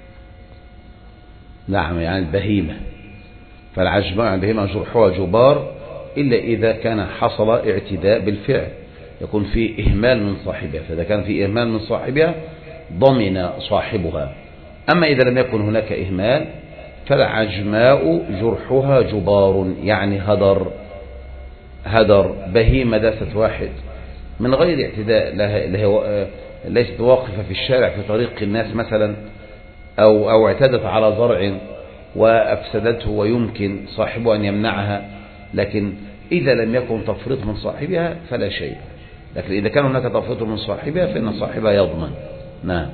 نعم، يعني البهيمة. فالعجماء البهيمة جرحها جبار إلا إذا كان حصل اعتداء بالفعل، يكون فيه إهمال من صاحبها، فإذا كان فيه إهمال من صاحبها ضمن صاحبها. أما إذا لم يكن هناك إهمال فالعجماء جرحها جبار، يعني هدر هدر بهيمة داست واحد من غير اعتداء لها، ليست واقفة في الشارع في طريق الناس مثلا، أو, أو اعتدت على زرع وأفسدته ويمكن صاحبه أن يمنعها، لكن إذا لم يكن تفريط من صاحبها فلا شيء. لكن إذا كان هناك تفريط من صاحبها فإن صاحبها يضمن. نعم.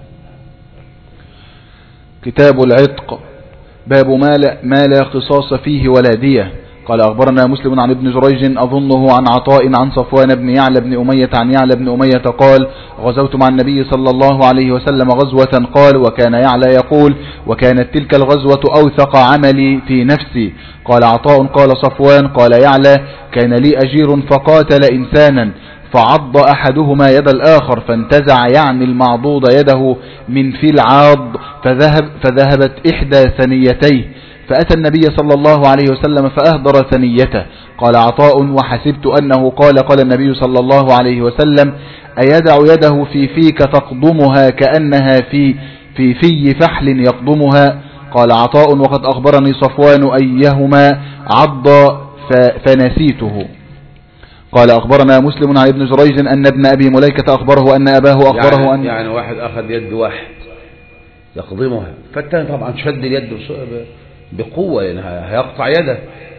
كتاب العتق. باب ما لا, ما لا قصاص فيه ولا دية. قال أخبرنا مسلم عن ابن جريج أظنه عن عطاء عن صفوان بن يعلى بن أمية عن يعلى بن أمية قال: غزوت مع النبي صلى الله عليه وسلم غزوة. قال: وكان يعلى يقول: وكانت تلك الغزوة أوثق عملي في نفسي. قال عطاء: قال صفوان: قال يعلى: كان لي أجير فقاتل إنسانا فعض أحدهما يد الآخر فانتزع يعني المعضوض يده من في العاض فذهب فذهبت إحدى ثنيتيه، فأتى النبي صلى الله عليه وسلم فأهدر ثنيته. قال عطاء: وحسبت أنه قال قال النبي صلى الله عليه وسلم: أيدع يده في فيك تقضمها كأنها في في في فحل يقضمها. قال عطاء: وقد أخبرني صفوان أيهما عض فنسيته. قال أخبرنا مسلم عن ابن جريج أن ابن أبي مليكة أخبره أن أباه أخبره يعني أن يعني واحد أخذ يد واحد يقضمها، فالتاني طبعا شد اليد بقوة لأن هيقطع يده،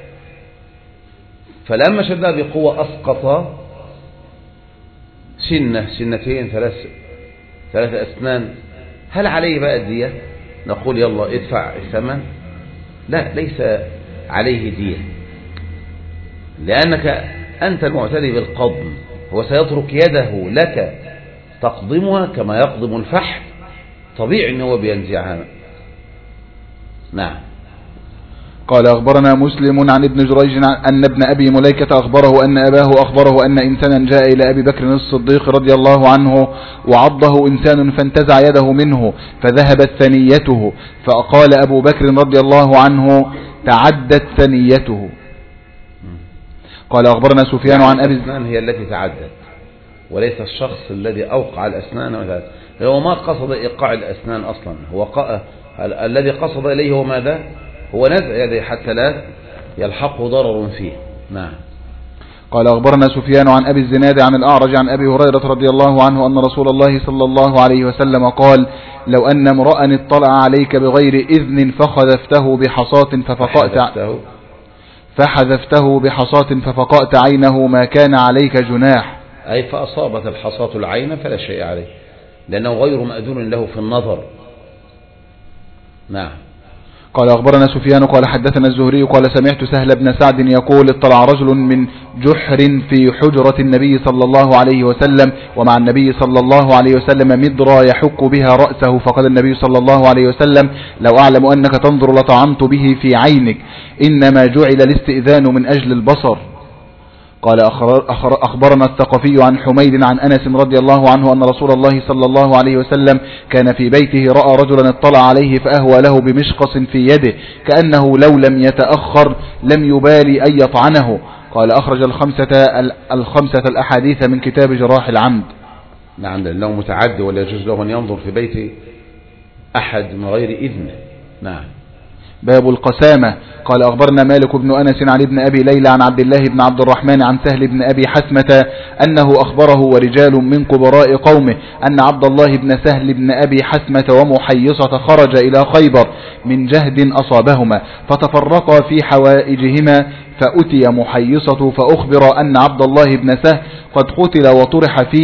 فلما شدها بقوة أسقط سنة سنتين ثلاث ثلاث أسنان. هل عليه بقى الدية؟ نقول يلا ادفع الثمن؟ لا، ليس عليه دية، لأنك أنت المعتدي بالقضم، هو سيترك يده لك تقضمها كما يقضم الفحل، طبيعي أنه هو بينزعها. نعم. قال أخبرنا مسلم عن ابن جريج أن ابن أبي مليكة أخبره أن أباه أخبره أن إنسانا جاء إلى أبي بكر الصديق رضي الله عنه وعضه إنسان فانتزع يده منه فذهبت ثنيته، فقال أبو بكر رضي الله عنه: تعدت ثنيته. قال أخبرنا سفيان عن أبي الأسنان هي التي تعدت، وليس الشخص الذي أوقع الأسنان، هو ما قصد إيقاع الأسنان أصلا، هو ق... الذي قصد إليه هو ماذا؟ هو نزع يده حتى لا يلحقه ضرر فيه. نعم. قال أخبرنا سفيان عن أبي الزناد عن الأعرج عن أبي هريرة رضي الله عنه أن رسول الله صلى الله عليه وسلم قال: لو أن امرأ اطلع عليك بغير إذن فخذفته بحصاة ففقأت فحذفته بحصاة ففقأت عينه ما كان عليك جناح. أي فأصابت الحصاة العين فلا شيء عليه، لأنه غير مأذون له في النظر. نعم. قال أخبرنا سفيان قال حدثنا الزهري قال سمعت سهل بن سعد يقول: اطلع رجل من جحر في حجرة النبي صلى الله عليه وسلم ومع النبي صلى الله عليه وسلم مدرى يحك بها رأسه، فقال النبي صلى الله عليه وسلم: لو أعلم أنك تنظر لطعنت به في عينك، إنما جعل الاستئذان من أجل البصر. قال أخبرنا الثقفي عن حميد عن أنس رضي الله عنه أن رسول الله صلى الله عليه وسلم كان في بيته رأى رجلا اطلع عليه فأهوى له بمشقص في يده كأنه لو لم يتأخر لم يبالي أن يطعنه. قال أخرج الخمسة, الخمسة الأحاديث من كتاب جراح العمد. نعم، لأنه متعدي ولا يجوز له أن ينظر في بيت أحد من غير إذنه. نعم. باب القسامة. قال أخبرنا مالك بن أنس عن ابن أبي ليلى عن عبد الله بن عبد الرحمن عن سهل بن أبي حسمة أنه أخبره ورجال من كبراء قومه أن عبد الله بن سهل بن أبي حسمة ومحيصة خرج إلى خيبر من جهد أصابهما فتفرقا في حوائجهما، فأتي محيصة فأخبر أن عبد الله بن سهل قد قتل وطرح فيه،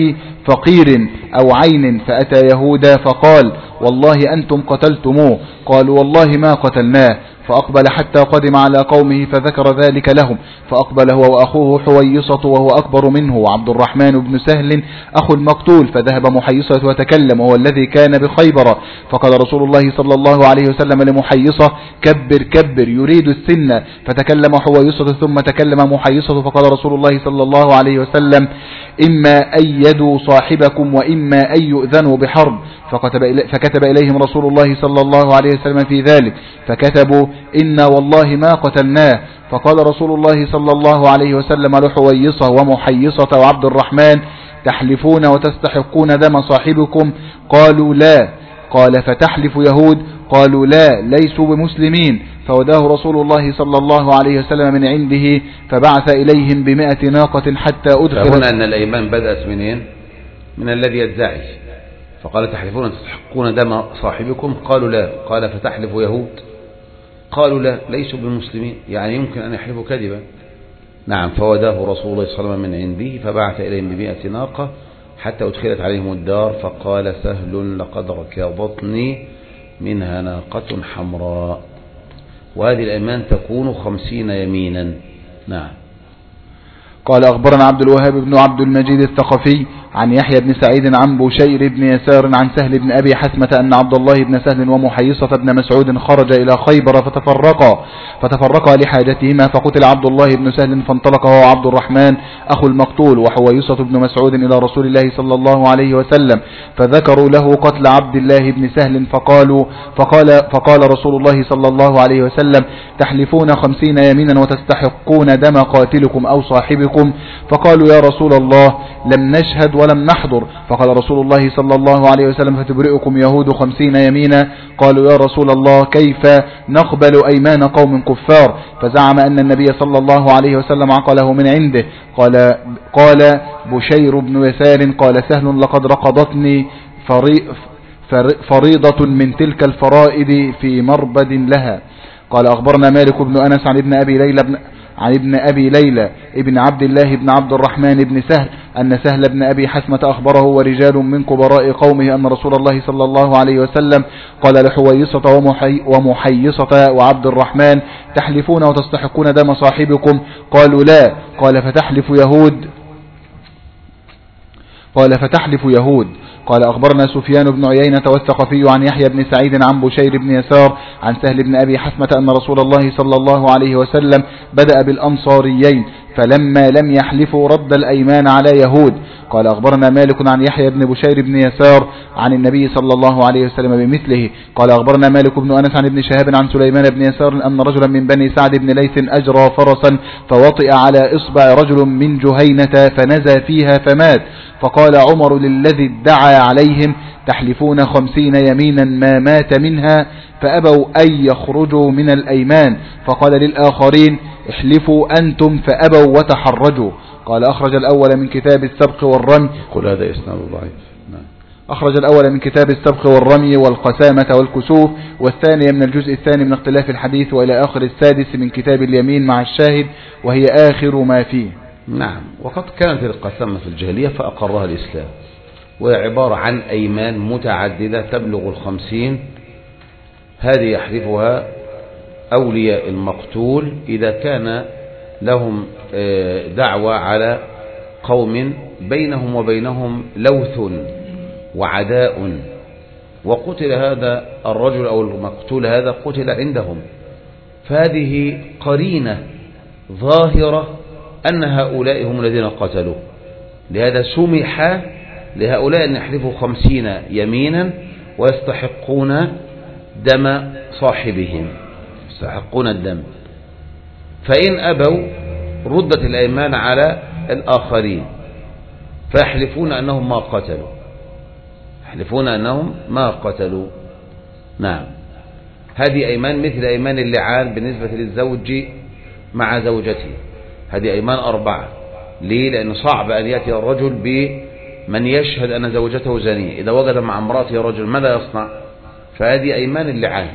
فقير أو عين فأتى يهودا فقال والله أنتم قتلتموه، قالوا والله ما قتلناه، فأقبل حتى قدم على قومه فذكر ذلك لهم، فأقبل هو وأخوه حويصة وهو أكبر منه وعبد الرحمن بن سهل أخو المقتول، فذهب محيصة وتكلم وهو الذي كان بخيبر، فقال رسول الله صلى الله عليه وسلم لمحيصة كبر كبر يريد السن، فتكلم حويصة ثم تكلم محيصة، فقال رسول الله صلى الله عليه وسلم إما أن يدوا صاحبكم وإما أن يؤذنوا بحرب، فكتب, إلي فكتب إليهم رسول الله صلى الله عليه وسلم في ذلك، فكتبوا إنا والله ما قتلناه، فقال رسول الله صلى الله عليه وسلم لحويصة ومحيصة وعبد الرحمن تحلفون وتستحقون دم صاحبكم؟ قالوا لا. قال فتحلف يهود؟ قالوا لا ليسوا بمسلمين، فوداه رسول الله صلى الله عليه وسلم من عنده فبعث إليهم بمائة ناقة حتى أدخل. فهنا أن الأيمان بدأت منين؟ من الذي يدعي، فقال تحلفون تستحقون دم صاحبكم؟ قالوا لا. قال فتحلف يهود؟ قالوا لا ليسوا بمسلمين، يعني يمكن أن يحلفوا كذبا. نعم. فوداه رسول الله صلى الله عليه وسلم من عنده فبعث إليهم بمائة ناقة حتى أدخلت عليهم الدار، فقال سهل لقد ركضتني منها ناقة حمراء. وهذه الأيمان تكون خمسين يمينا. نعم. قال أخبرنا عبد الوهاب بن عبد المجيد الثقفي عن يحيى بن سعيد عن بشير بن يسار عن سهل بن أبي حسمة أن عبد الله بن سهل ومحيصة بن مسعود خرج إلى خيبر فتفرقا فتفرقا لحاجتهما، فقتل عبد الله بن سهل فانطلق هو عبد الرحمن أخو المقتول وحويصة بن مسعود إلى رسول الله صلى الله عليه وسلم، فذكروا له قتل عبد الله بن سهل، فقالوا فقال, فقال رسول الله صلى الله عليه وسلم تحلفون خمسين يمينا وتستحقون دم قاتلكم أو صاحبكم؟ فقالوا يا رسول الله لم نشهد ولم نحضر. فقال رسول الله صلى الله عليه وسلم فتبرئكم يهود خمسين يمينا؟ قالوا يا رسول الله كيف نقبل أيمان قوم كفار؟ فزعم أن النبي صلى الله عليه وسلم عقله من عنده. قال, قال بشير بن يسار قال سهل لقد رقضتني فريضة من تلك الفرائض في مربد لها. قال أخبرنا مالك بن أنس عن ابن أبي ليلى بن عن ابن أبي ليلى ابن عبد الله بن عبد الرحمن بن سهل أن سهل بن أبي حسمة أخبره ورجال من كبراء قومه أن رسول الله صلى الله عليه وسلم قال لحويصة ومحي ومحيصة وعبد الرحمن تحلفون وتستحقون دم صاحبكم؟ قالوا لا. قال فتحلف يهود؟ قال فتحلف يهود. قال أخبرنا سفيان بن عيينة والثقفي عن يحيى بن سعيد عن بشير بن يسار عن سهل بن أبي حسمة أن رسول الله صلى الله عليه وسلم بدأ بالأنصاريين فلما لم يحلفوا رد الأيمان على يهود. قال أخبرنا مالك عن يحيى بن بشير بن يسار عن النبي صلى الله عليه وسلم بمثله. قال أخبرنا مالك بن أنس عن ابن شهاب عن سليمان بن يسار أن رجلا من بني سعد بن ليث أجرى فرسا فوطئ على إصبع رجل من جهينة فنزى فيها فمات، فقال عمر للذي ادعى عليهم تحلفون خمسين يمينا ما مات منها؟ فأبوا أن يخرجوا من الأيمان، فقال للآخرين احلفوا أنتم فأبوا وتحرجوا. قال أخرج الأول من كتاب السبق والرمي. قل هذا إسناد ضعيف. أخرج الأول من كتاب السبق والرمي والقسامة والكسوف، والثاني من الجزء الثاني من اختلاف الحديث، وإلى آخر السادس من كتاب اليمين مع الشاهد، وهي آخر ما فيه. نعم. وقد كانت القسامة في الجاهلية فأقرها الإسلام، وهي عبارة عن أيمان متعددة تبلغ الخمسين، هذه يحلفها أولياء المقتول إذا كان لهم دعوة على قوم بينهم وبينهم لوث وعداء، وقتل هذا الرجل أو المقتول هذا قتل عندهم، فهذه قرينة ظاهرة أن هؤلاء هم الذين قتلوه، لهذا سمح لهؤلاء أن يحلفوا خمسين يمينا ويستحقون دم صاحبهم، يستحقون الدم، فإن أبوا ردت الأيمان على الآخرين فيحلفون أنهم ما قتلوا، يحلفون أنهم ما قتلوا. نعم. هذه أيمان مثل أيمان اللعان بالنسبة للزوج مع زوجته، هذه أيمان أربعة. ليه؟ لأنه صعب أن يأتي الرجل بمن يشهد أن زوجته زانية، إذا وجد مع امرأته رجل ماذا يصنع؟ فهذه أيمان اللعان،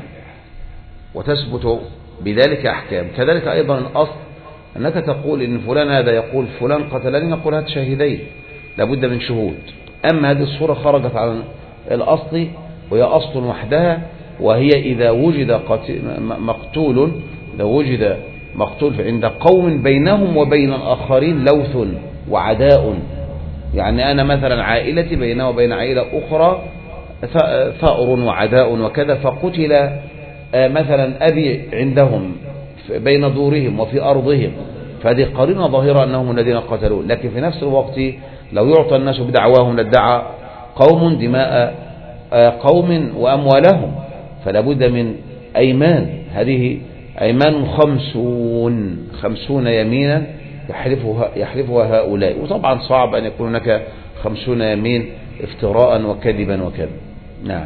وتثبت بذلك أحكام. كذلك أيضا الأصل أنك تقول إن فلان هذا يقول فلان قتلني، نقول هات شاهدين، لابد من شهود، أما هذه الصورة خرجت عن الأصل وهي أصل وحدها، وهي إذا وجد مقتول إذا وجد مقتول عند قوم بينهم وبين الآخرين لوث وعداء، يعني أنا مثلا عائلتي بينها وبين عائلة أخرى ثأر وعداء وكذا، فقتل مثلا أبي عندهم بين دورهم وفي أرضهم، فهذه قرينة ظاهرة أنهم الذين قتلوا. لكن في نفس الوقت لو يعطى الناس بدعواهم لادعى قوم دماء قوم وأموالهم، فلا بد من أيمان. هذه أيمان خمسون خمسون يمينا يحلفها, يحلفها هؤلاء، وطبعا صعب أن يكون هناك خمسون يمين افتراء وكذبا وكذا. نعم.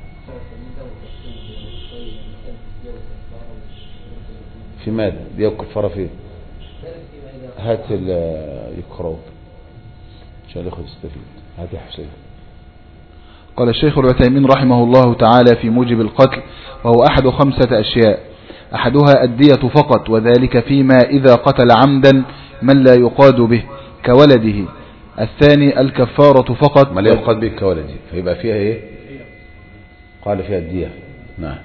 في ماذا دي كفارة فيه؟ هات يقرأ عشان الأخوة تستفيد. هات يا حسين. قال الشيخ العثيمين رحمه الله تعالى في موجب القتل، وهو أحد خمسة أشياء: أحدها الدية فقط، وذلك فيما إذا قتل عمدا من لا يقاد به كولده. الثاني الكفارة فقط، ما لا يقاد به كولده، فيبقى فيها إيه؟ قال فيها الدية. نعم.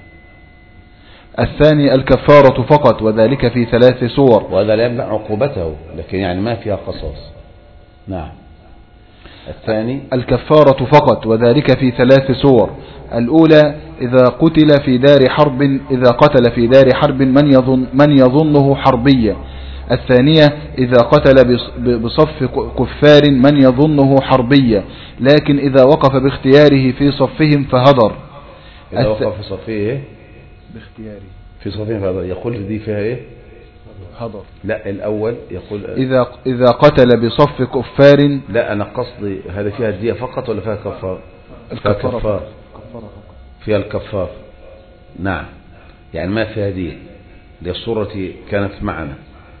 الثاني الكفارة فقط، وذلك في ثلاث صور، وهذا لا يمنع عقوبته، لكن يعني ما فيها قصاص. نعم. الثاني الكفارة فقط، وذلك في ثلاث صور: الأولى إذا قتل في دار حرب إذا قتل في دار حرب من يظن من يظنه حربيا. الثانية إذا قتل بصف كفار من يظنه حربيا، لكن إذا وقف باختياره في صفهم فهدر. إذا وقف في صفه إيه؟ باختياره في صفهم فهدر، يقول دي فيها إيه؟ هدر. لا الأول يقول إذا إذا قتل بصف كفار. لا أنا قصدي هذا فيها الدية فقط ولا فيها كفار؟ الكفار فيها الكفار. نعم، يعني ما فيها دية للصورة كانت معنا.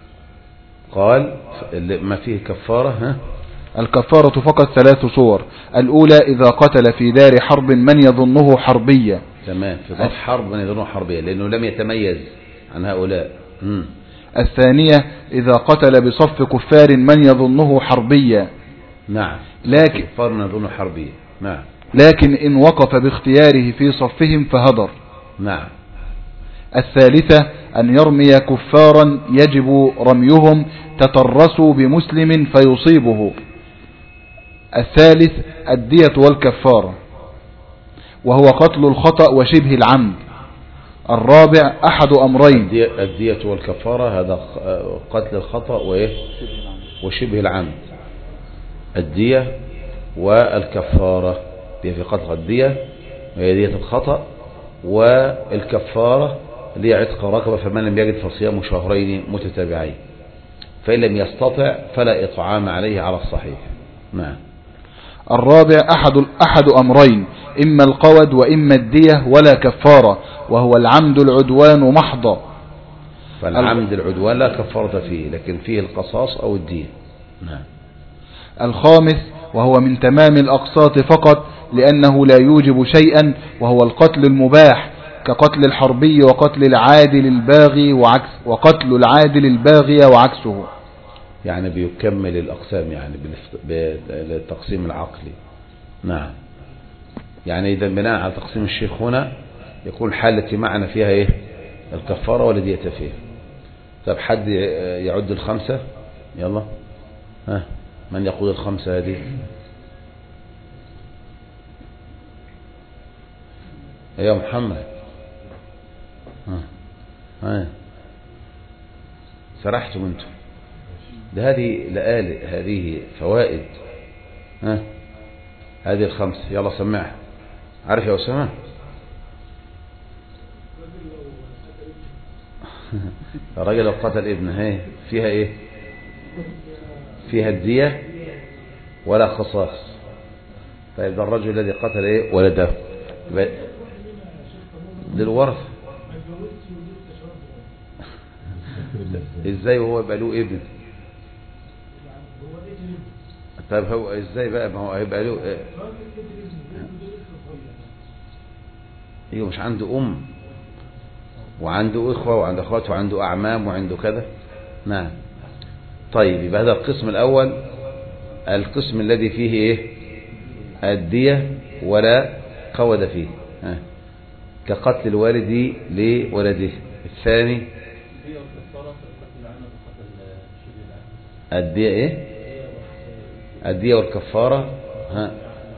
قال ما فيه كفارة. ها؟ الكفارة فقط ثلاث صور: الأولى إذا قتل في دار حرب من يظنه حربيا. تمام، في دار حرب من يظنه حربيا لأنه لم يتميز عن هؤلاء. مم. الثانية إذا قتل بصف كفار من يظنه حربيا. نعم، لكن كفار من يظنه حربيا. نعم، لكن إن وقف باختياره في صفهم فهدر. نعم. الثالثة أن يرمي كفارا يجب رميهم تترسوا بمسلم فيصيبه. الثالث الدية والكفارة، وهو قتل الخطأ وشبه العمد. الرابع أحد أمرين: الدية والكفارة، هذا قتل الخطأ وإيه؟ وشبه العمد. الدية والكفارة دي في قتل الدية وهي دية الخطأ، والكفارة اللي عتق رقبة فمن لم يجد فصيام شهرين متتابعين، فإن لم يستطع فلا إطعام عليه على الصحيح. نعم. الرابع أحد أحد أمرين: إما القود وإما الدية ولا كفارة، وهو العمد العدوان محض. فالعمد العدوان لا كفارة فيه، لكن فيه القصاص أو الدية. نعم. الخامس وهو من تمام الأقساط فقط، لأنه لا يوجب شيئا، وهو القتل المباح كقتل الحربي وقتل العادل الباغي وعكس وقتل العادل الباغي وعكسه. يعني بيكمل الأقسام يعني بالتقسيم العقلي. نعم. يعني إذا بناء على تقسيم الشيخ هنا يكون حالة معنا فيها إيه؟ الكفارة ولا دية فيها. طب حد يعد الخمسة؟ يلا ها، من يقول الخمسة هذه؟ يا محمد. ها ها سرحتم انتم. ده هذه لآل هذه فوائد. ها هذه الخمسة، يلا سمعها. عارف يا أسامة؟ الراجل لو قتل ابنه هي فيها ايه؟ فيها الدية ولا قصاص. طيب ده الرجل الذي قتل ايه؟ ولده للورث. ازاي وهو يبقى له ابن؟ طيب هو ازاي بقى؟ ما هو هيبقى له ايه؟ ايوه مش عنده ام وعنده اخوه وعنده اخوات وعنده اعمام وعنده كذا. نعم. طيب يبقى هذا القسم الاول، القسم الذي فيه ايه؟ الدية ولا قود فيه، ها. كقتل الوالد لولده. الثاني الدية ايه؟ الدية والكفارة. ها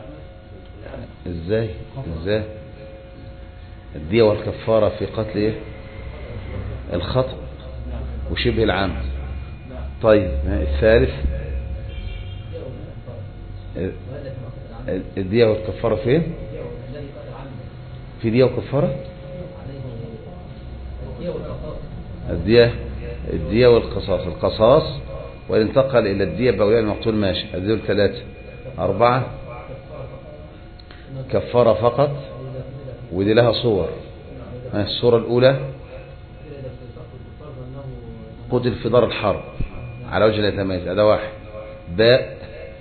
ازاي ازاي الدية والكفارة في قتل ايه؟ الخطأ وشبه العمد. طيب الثالث الدية والكفارة فين؟ في دية وكفارة. الدية الدية والقصاص. القصاص وإن انتقل إلى الدية بأولياء المقتول ماشي. الدول ثلاثة. أربعة كفارة فقط، ودي لها صور. الصورة الأولى قتل في دار الحرب على وجه اليتامى، هذا واحد. باء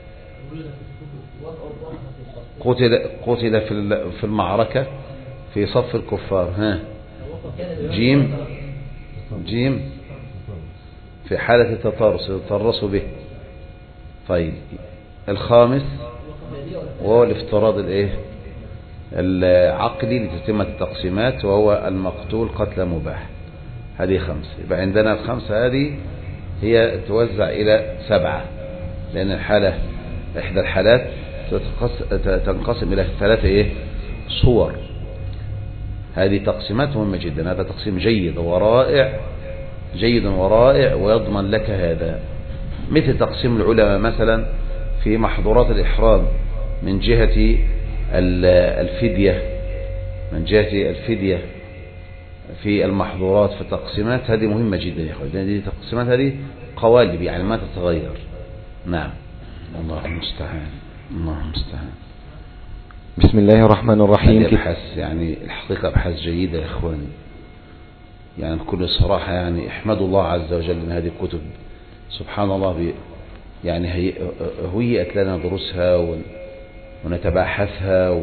قتل قتل في في المعركة في صف الكفار. ها جيم جيم في حالة التطرس يتطرسوا به. طيب الخامس وهو الافتراض الايه العقلي لتتمة التقسيمات، وهو المقتول قتل مباح. هذه خمسة. يبقى عندنا الخمسة هذه هي توزع إلى سبعة، لأن الحالة إحدى الحالات تنقسم إلى ثلاثة إيه صور. هذه تقسيمات مهمة جدا. هذا تقسيم جيد ورائع جيد ورائع ويضمن لك هذا. مثل تقسيم العلماء مثلا في محظورات الإحرام من جهة الفدية من جهة الفدية في المحظورات في التقسيمات. هذه مهمة جدا يا أخوان. هذه التقسيمات هذه قوالب يعني ما تتغير. نعم الله المستعان الله المستعان. بسم الله الرحمن الرحيم. أبحث يعني الحقيقة أبحاث جيدة يا إخواني، يعني بكل صراحة يعني احمدوا الله عز وجل من هذه الكتب. سبحان الله بي يعني هي هيئت لنا دروسها ونتباحثها و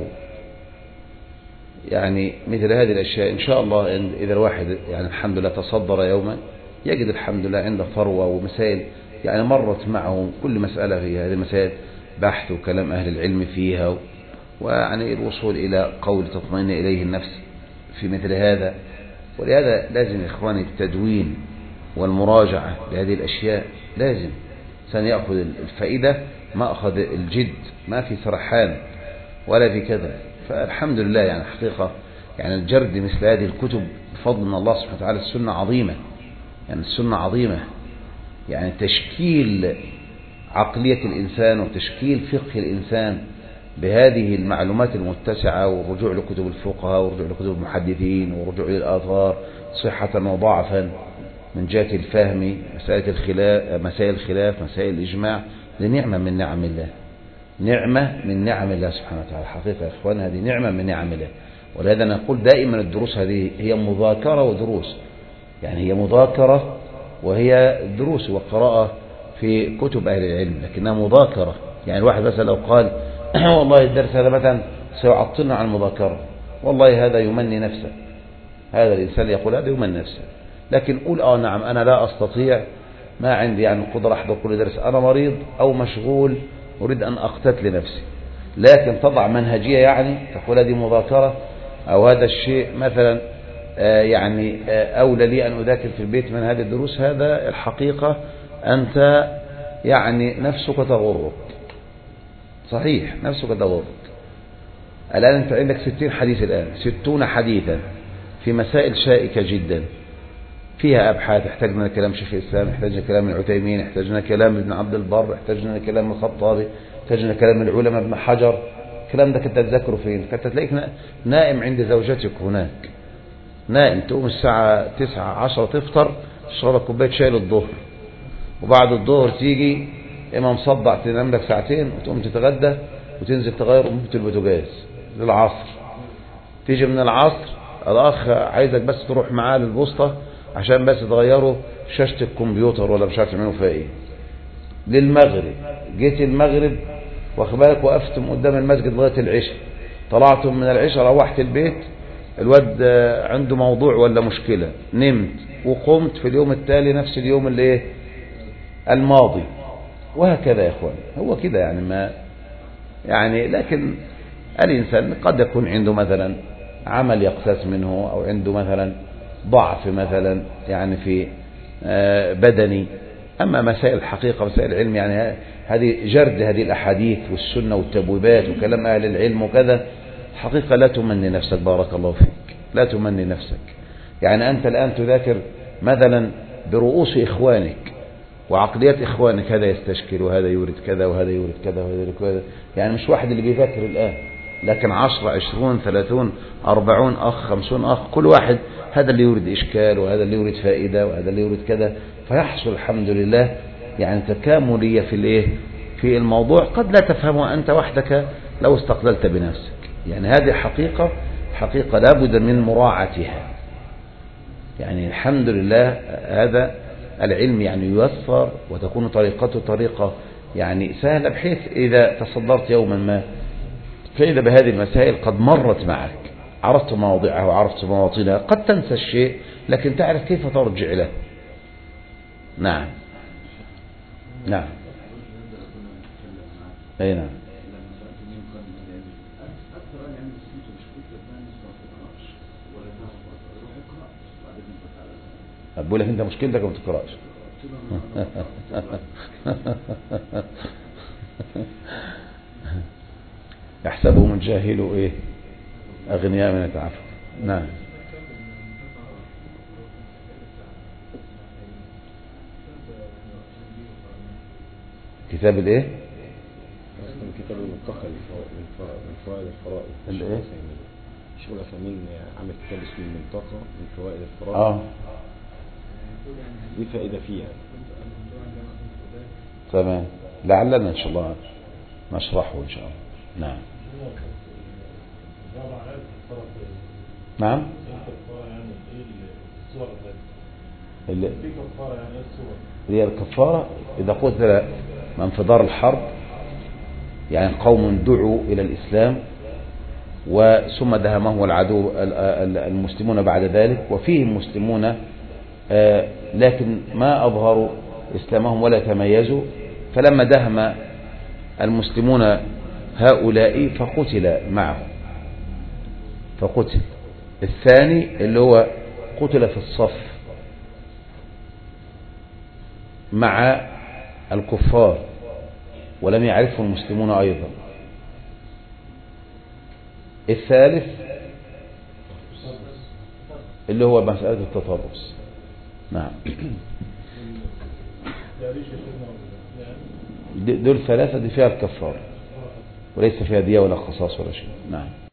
يعني مثل هذه الأشياء إن شاء الله. إذا الواحد يعني الحمد لله تصدر يوما يجد الحمد لله عنده ثروة ومسائل يعني مرت معه كل مسألة في هذه المسائل بحث وكلام أهل العلم فيها، ويعني الوصول إلى قول تطمئن إليه النفس في مثل هذا. ولهذا لازم إخواني التدوين والمراجعة لهذه الأشياء. لازم سنأخذ الفائدة ما أخذ الجد، ما في سرحان ولا في كذا. فالحمد لله يعني حقيقة يعني الجرد مثل هذه الكتب بفضل من الله سبحانه وتعالى. السنة عظيمة يعني السنة عظيمة يعني تشكيل عقلية الإنسان وتشكيل فقه الإنسان بهذه المعلومات المتسعة، والرجوع لكتب الفقهاء والرجوع لكتب المحدثين والرجوع للآثار صحة وضعفا من جهة الفهم مسائل الخلاف مسائل الخلاف مسائل الإجماع. لنعمة من نعم الله، نعمة من نعم الله سبحانه وتعالى. حقيقة يا إخوان هذه نعمة من نعم الله. ولهذا نقول دائما الدروس هذه هي مذاكرة ودروس، يعني هي مذاكرة وهي دروس وقراءة في كتب أهل العلم، لكنها مذاكرة. يعني الواحد مثلا لو قال والله الدرس هذا مثلا سيعطلنا عن المذاكرة، والله هذا يمني نفسه. هذا الإنسان يقول هذا يمني نفسه، لكن قول آه نعم أنا لا أستطيع، ما عندي يعني قدرة أحضر كل درس، أنا مريض أو مشغول أريد أن أقتتل نفسي. لكن تضع منهجية يعني تقول هذه مذاكرة أو هذا الشيء مثلا آه يعني آه أولى لي أن أذاكر في البيت من هذه الدروس. هذا الحقيقة أنت يعني نفسك تغرك. صحيح نفسك تغرك. الآن أنت عندك ستين حديث الآن ستون حديثا في مسائل شائكة جدا فيها أبحاث. احتاجنا كلام شيخ الإسلام، احتاجنا كلام العثيمين، احتاجنا كلام ابن عبد البر، احتاجنا كلام الخطابي، احتاجنا كلام العلماء ابن حجر. الكلام ده كنت تذكره فين؟ كنت تلاقيك نائم عند زوجتك هناك، نائم تقوم الساعة تسعة عشرة تفطر تشرب كوباية شاي للظهر، وبعد الظهر تيجي إما مصدع تنام لك ساعتين وتقوم تتغدى وتنزل تغير أمة البوتاجاز للعصر. تيجي من العصر الأخ عايزك بس تروح معاه للبوسطة عشان بس تغيروا شاشة الكمبيوتر ولا مش عارف تعملوا فيها ايه. للمغرب جيت المغرب واخد بالك وقفتم قدام المسجد لغايه العشاء، طلعتم من العشاء روحت البيت الواد عنده موضوع ولا مشكلة، نمت وقمت في اليوم التالي نفس اليوم اللي ايه الماضي، وهكذا يا اخوان. هو كده يعني ما يعني لكن الإنسان قد يكون عنده مثلا عمل يقتاس منه، أو عنده مثلا ضعف مثلا يعني في بدني. أما مسائل الحقيقة مسائل العلم يعني هذه جرد هذه الأحاديث والسنة والتبويبات وكلام أهل العلم وكذا، حقيقة لا تمني نفسك، بارك الله فيك، لا تمني نفسك. يعني أنت الآن تذاكر مثلا برؤوس إخوانك وعقليات إخوانك، هذا يستشكل وهذا يورد كذا وهذا يورد كذا وهذا يورد كذا، يعني مش واحد اللي بيذاكر الآن، لكن عشرة عشرون ثلاثون أربعون أخ خمسون أخ، كل واحد هذا اللي يورد إشكال وهذا اللي يورد فائدة وهذا اللي يورد كذا، فيحصل الحمد لله يعني تكاملية في الايه في الموضوع قد لا تفهمها أنت وحدك لو استقللت بنفسك. يعني هذه حقيقة حقيقة لابد من مراعاتها. يعني الحمد لله هذا العلم يعني ييسر وتكون طريقته طريقة يعني سهلة، بحيث إذا تصدرت يوما ما فإذا بهذه المسائل قد مرت معك، عرفت مواضعها وعرفت مواطنها، قد تنسى الشيء لكن تعرف كيف ترجع له. نعم نعم أي نعم. بقول لك أنت مشكلتك ما بتقرأش. يحسبهم الجاهل إيه أغنياء من التعفف. نعم. كتاب الايه؟ كتاب المنتقى من فوائد الفرائض. الايه؟ الشيخ العثيمين عمل كتاب اسمه المنتقى من فوائد الفرائض. اه دي فائدة فيها. تمام، لعلنا ان شاء الله نشرحه ان شاء الله. نعم نعم. اللي هي الكفارة إذا قتل من في دار الحرب، يعني قوم دعوا إلى الإسلام وثم دهمهم العدو المسلمون بعد ذلك، وفيهم مسلمون لكن ما أظهروا إسلامهم ولا تميزوا، فلما دهم المسلمون هؤلاء فقتل معهم، فقتل. الثاني اللي هو قتل في الصف مع الكفار ولم يعرفه المسلمون أيضا. الثالث اللي هو مسألة التطرس. نعم. دول ثلاثة دي فيها الكفار وليس فيها دية ولا قصاص ولا شيء. نعم.